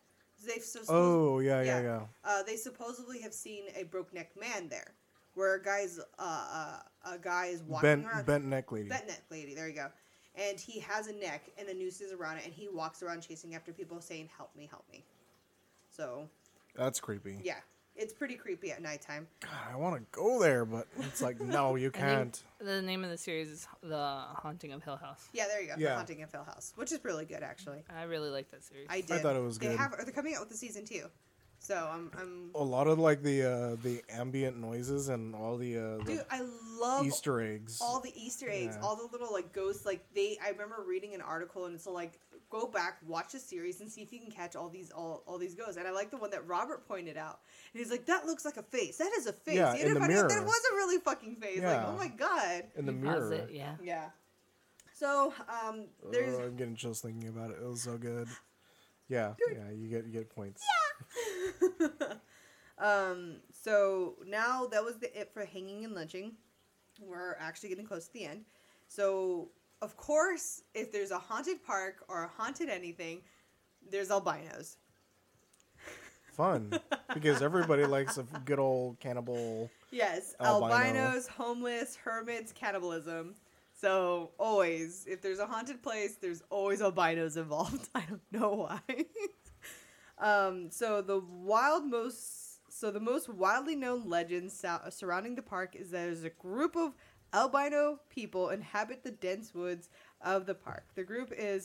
Yeah. They supposedly have seen a broke neck man there, where a guy is walking around. Bent neck lady. Bent neck lady, there you go. And he has a neck and a noose is around it, and he walks around chasing after people saying, help me, help me. So. That's creepy. Yeah. It's pretty creepy at nighttime. God, I want to go there, but it's like, no, you can't. The name of the series is The Haunting of Hill House. Yeah, there you go. Yeah. The Haunting of Hill House, which is really good, actually. I really like that series. I did. I thought it was good. They're coming out with the season 2. So I'm A lot of, like, the ambient noises and all the Dude, I love Easter eggs. all the Easter eggs, Yeah. all the little, like, ghosts. Like, I remember reading an article, and it's like, go back, watch the series, and see if you can catch all these ghosts. And I like the one that Robert pointed out. And he's like, that looks like a face. That is a face. Yeah, You in the find out that mirror. it was a really fucking face. Like, Yeah. oh my god. In the You pause mirror. it, yeah. Yeah. So, there's... I'm getting chills thinking about it. It was so good. Yeah, you get points. So now that was it for hanging and lynching. We're actually getting close to the end. So, of course, if there's a haunted park or a haunted anything, there's albinos. Fun. Because everybody likes a good old cannibal. Yes, Albino. albinos, homeless, hermits, cannibalism. So, always, if there's a haunted place, there's always albinos involved. I don't know why. So the most widely known legend surrounding the park is that there's a group of albino people inhabit the dense woods of the park. The group is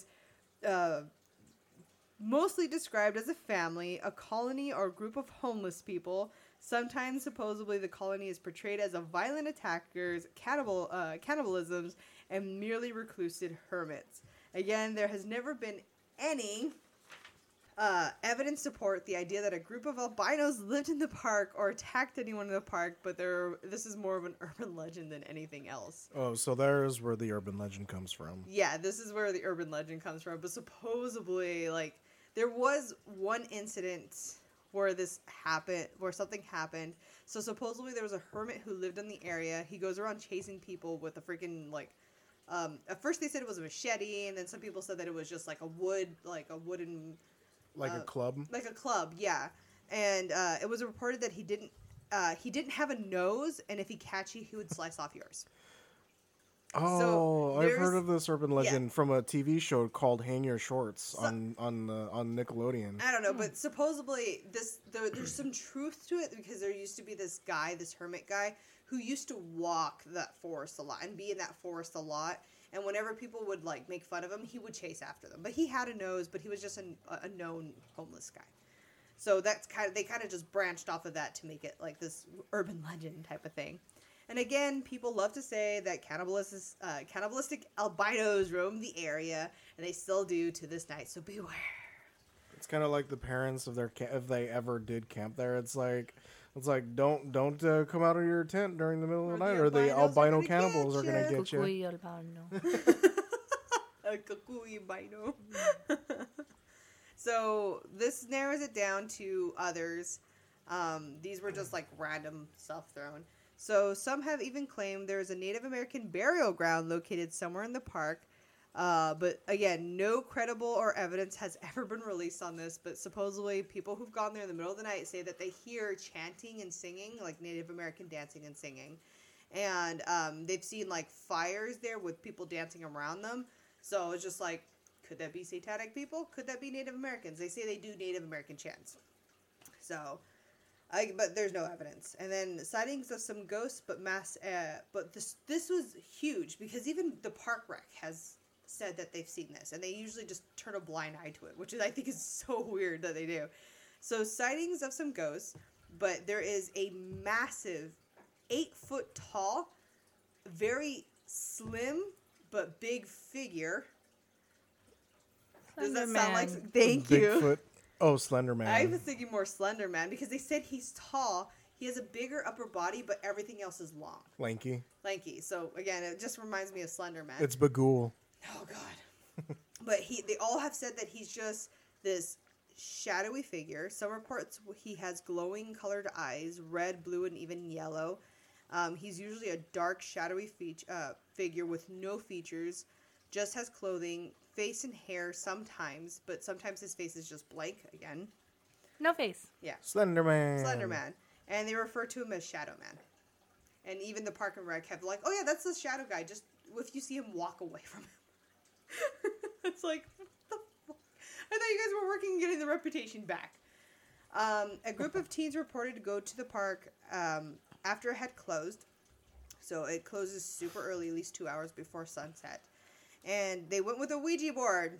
mostly described as a family, a colony, or a group of homeless people. Sometimes, supposedly, the colony is portrayed as a violent attackers, cannibalisms, and merely reclusive hermits. Again, there has never been any evidence support the idea that a group of albinos lived in the park or attacked anyone in the park, but this is more of an urban legend than anything else. Oh, so there's where the urban legend comes from. Yeah, this is where the urban legend comes from, but supposedly, like, there was one incident where something happened. So supposedly there was a hermit who lived in the area. He goes around chasing people with a freaking, like, at first they said it was a machete, and then some people said that it was just like a wooden... Like a club? Like a club, yeah. And it was reported that he didn't have a nose, and if he catch you, he would slice off yours. Oh, So I've heard of this urban legend yeah. from a TV show called Hang Your Shorts on Nickelodeon. I don't know, but supposedly there's some truth to it, because there used to be this hermit guy, who used to walk that forest a lot and be in that forest a lot. And whenever people would, like, make fun of him, he would chase after them. But he had a nose, but he was just a known homeless guy. So they kind of just branched off of that to make it like this urban legend type of thing. And again, people love to say that cannibalistic albinos roam the area, and they still do to this night. So beware. It's kind of like the parents of if they ever did camp there. It's like don't come out of your tent during the middle of the night, or the albino cannibals are gonna get you. Cucuy albino. A cucuy albino. So this narrows it down to others. These were just like random stuff thrown. So some have even claimed there is a Native American burial ground located somewhere in the park. But again, no credible or evidence has ever been released on this. But supposedly people who've gone there in the middle of the night say that they hear chanting and singing, like Native American dancing and singing. And they've seen like fires there with people dancing around them. So it's just like, could that be satanic people? Could that be Native Americans? They say they do Native American chants. So But there's no evidence. And then sightings of some ghosts, but this was huge because even the park rec has said that they've seen this, and they usually just turn a blind eye to it, which I think is so weird that they do. So sightings of some ghosts, but there is a massive 8-foot tall, very slim but big figure. Does that sound like? Thank you. Bigfoot. Oh, Slender Man. I was thinking more Slender Man because they said he's tall. He has a bigger upper body, but everything else is long. Lanky. So again, it just reminds me of Slender Man. It's Bagul. Oh God. But they all have said that he's just this shadowy figure. Some reports he has glowing colored eyes, red, blue, and even yellow. He's usually a dark, shadowy figure with no features, just has clothing, face and hair sometimes, but sometimes his face is just blank again. No face. Yeah. Slender Man. Slender Man. And they refer to him as Shadow Man. And even the Park and Rec have like, oh yeah, that's the shadow guy. Just if you see him, walk away from him. It's like, what the fuck? I thought you guys were working on getting the reputation back. A group of teens reported to go to the park after it had closed. So it closes super early, at least 2 hours before sunset. And they went with a Ouija board.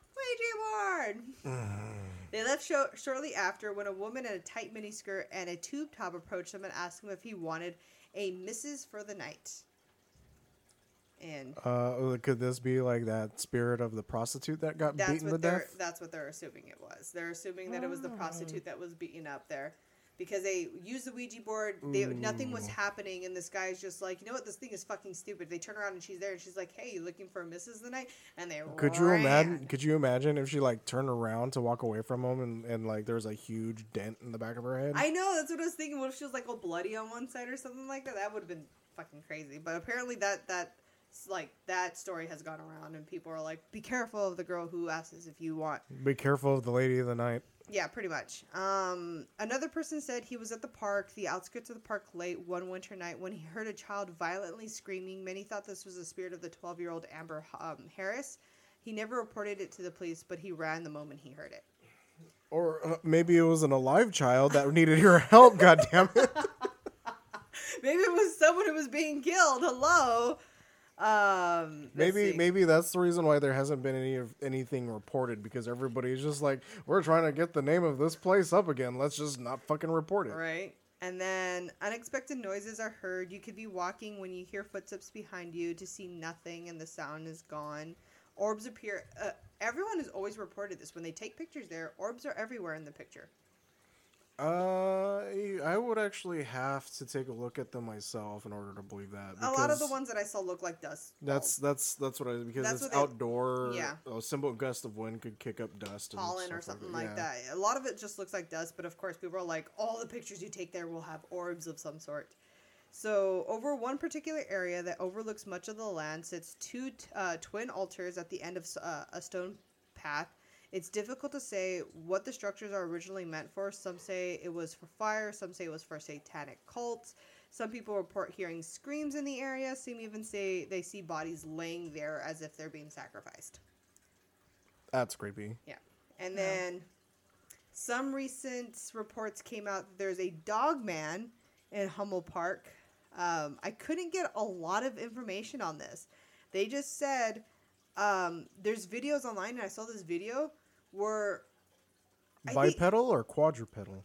They left shortly after when a woman in a tight miniskirt and a tube top approached them and asked him if he wanted a missus for the night. And could this be like that spirit of the prostitute that got beaten to death? That's what they're assuming it was. They're assuming that it was the prostitute that was beaten up there. Because they used the Ouija board, nothing was happening, and this guy's just like, you know what, this thing is fucking stupid. They turn around and she's there, and she's like, hey, you looking for a missus tonight? And they Could you imagine if she like turned around to walk away from him and like there's a huge dent in the back of her head? I know, that's what I was thinking. What if she was like all bloody on one side or something like that? That would have been fucking crazy. But apparently that story has gone around, and people are like, be careful of the girl who asks if you want. Be careful of the lady of the night. Yeah, pretty much. Another person said he was at the outskirts of the park late one winter night when he heard a child violently screaming. Many thought this was the spirit of the 12-year-old Amber Harris. He never reported it to the police, but he ran the moment he heard it. Or maybe it was an alive child that needed your help, goddammit. Maybe it was someone who was being killed. Hello. Maybe that's the reason why there hasn't been anything reported, because everybody's just like, we're trying to get the name of this place up again. Let's just not fucking report it. Right. And then unexpected noises are heard. You could be walking when you hear footsteps behind you to see nothing and the sound is gone. Orbs appear. Everyone has always reported this. When they take pictures there, orbs are everywhere in the picture. I would actually have to take a look at them myself in order to believe that. A lot of the ones that I saw look like dust. That's what because it's outdoor. Yeah. A simple gust of wind could kick up dust. Pollen or something like that. A lot of it just looks like dust, but of course people are like, all the pictures you take there will have orbs of some sort. So over one particular area that overlooks much of the land sits two twin altars at the end of a stone path. It's difficult to say what the structures are originally meant for. Some say it was for fire. Some say it was for satanic cults. Some people report hearing screams in the area. Some even say they see bodies laying there as if they're being sacrificed. That's creepy. Yeah. And then some recent reports came out that there's a dog man in Hummel Park. I couldn't get a lot of information on this. They just said... there's videos online, and I saw this video where... Bipedal or quadrupedal?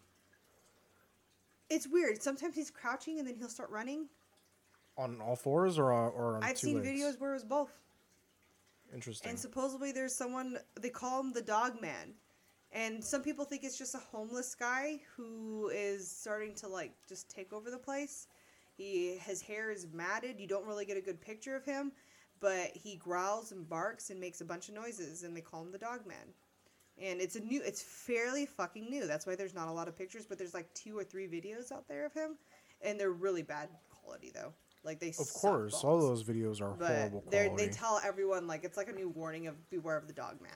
It's weird. Sometimes he's crouching, and then he'll start running. On all fours or on I've seen videos where it was both. Interesting. And supposedly there's someone... They call him the Dog Man. And some people think it's just a homeless guy who is starting to, like, just take over the place. His hair is matted. You don't really get a good picture of him. But he growls and barks and makes a bunch of noises, and they call him the Dog Man. And it's fairly fucking new. That's why there's not a lot of pictures, but there's like 2 or 3 videos out there of him, and they're really bad quality though. Like they. Of course, all those videos are horrible quality. They tell everyone like it's like a new warning of beware of the Dog Man.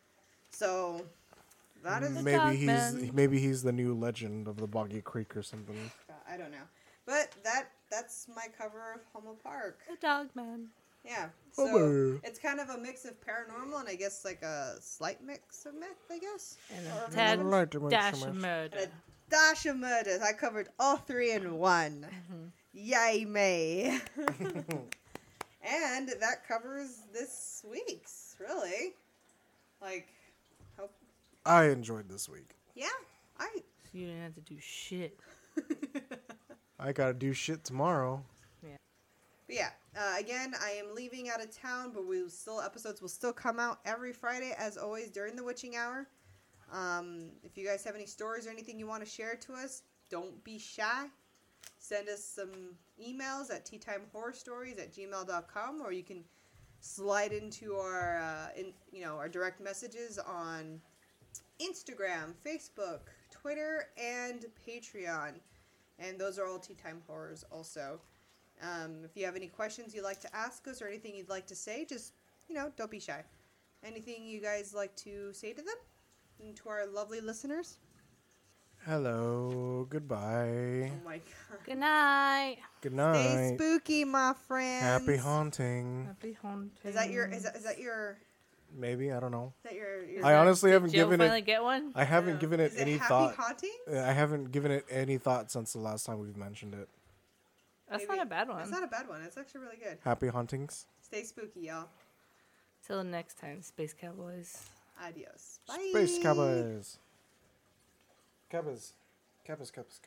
So that is maybe he's the new legend of the Boggy Creek or something. I don't know, but that's my cover of Hummel Park. The Dog Man. Yeah, so it's kind of a mix of paranormal and I guess like a slight mix of myth, I guess. And a tad dash of murder. And a Stash of Murders. I covered all three in one. Yay, May. And that covers this week's, really. Like, hope. I enjoyed this week. Yeah, You didn't have to do shit. I gotta do shit tomorrow. But yeah, again, I am leaving out of town, but episodes will still come out every Friday, as always, during the witching hour. If you guys have any stories or anything you want to share to us, don't be shy. Send us some emails at teatimehorrorstories@gmail.com, or you can slide into our, our direct messages on Instagram, Facebook, Twitter, and Patreon. And those are all Tea Time Horrors also. If you have any questions you'd like to ask us or anything you'd like to say, just, don't be shy. Anything you guys like to say to them and to our lovely listeners? Hello. Goodbye. Oh my god. Good night. Good Stay night. spooky, my friends. Happy haunting. Happy haunting. Is that your Maybe, I don't know. your I honestly Did haven't Joe given finally it. get one? I haven't given it is any Happy thought. Haunting? I haven't given it any thought since the last time we've mentioned it. That's not a bad one. It's not a bad one. It's actually really good. Happy hauntings. Stay spooky, y'all. Till next time, Space Cowboys. Adios. Bye. Space Cowboys. Cowboys. Cowboys.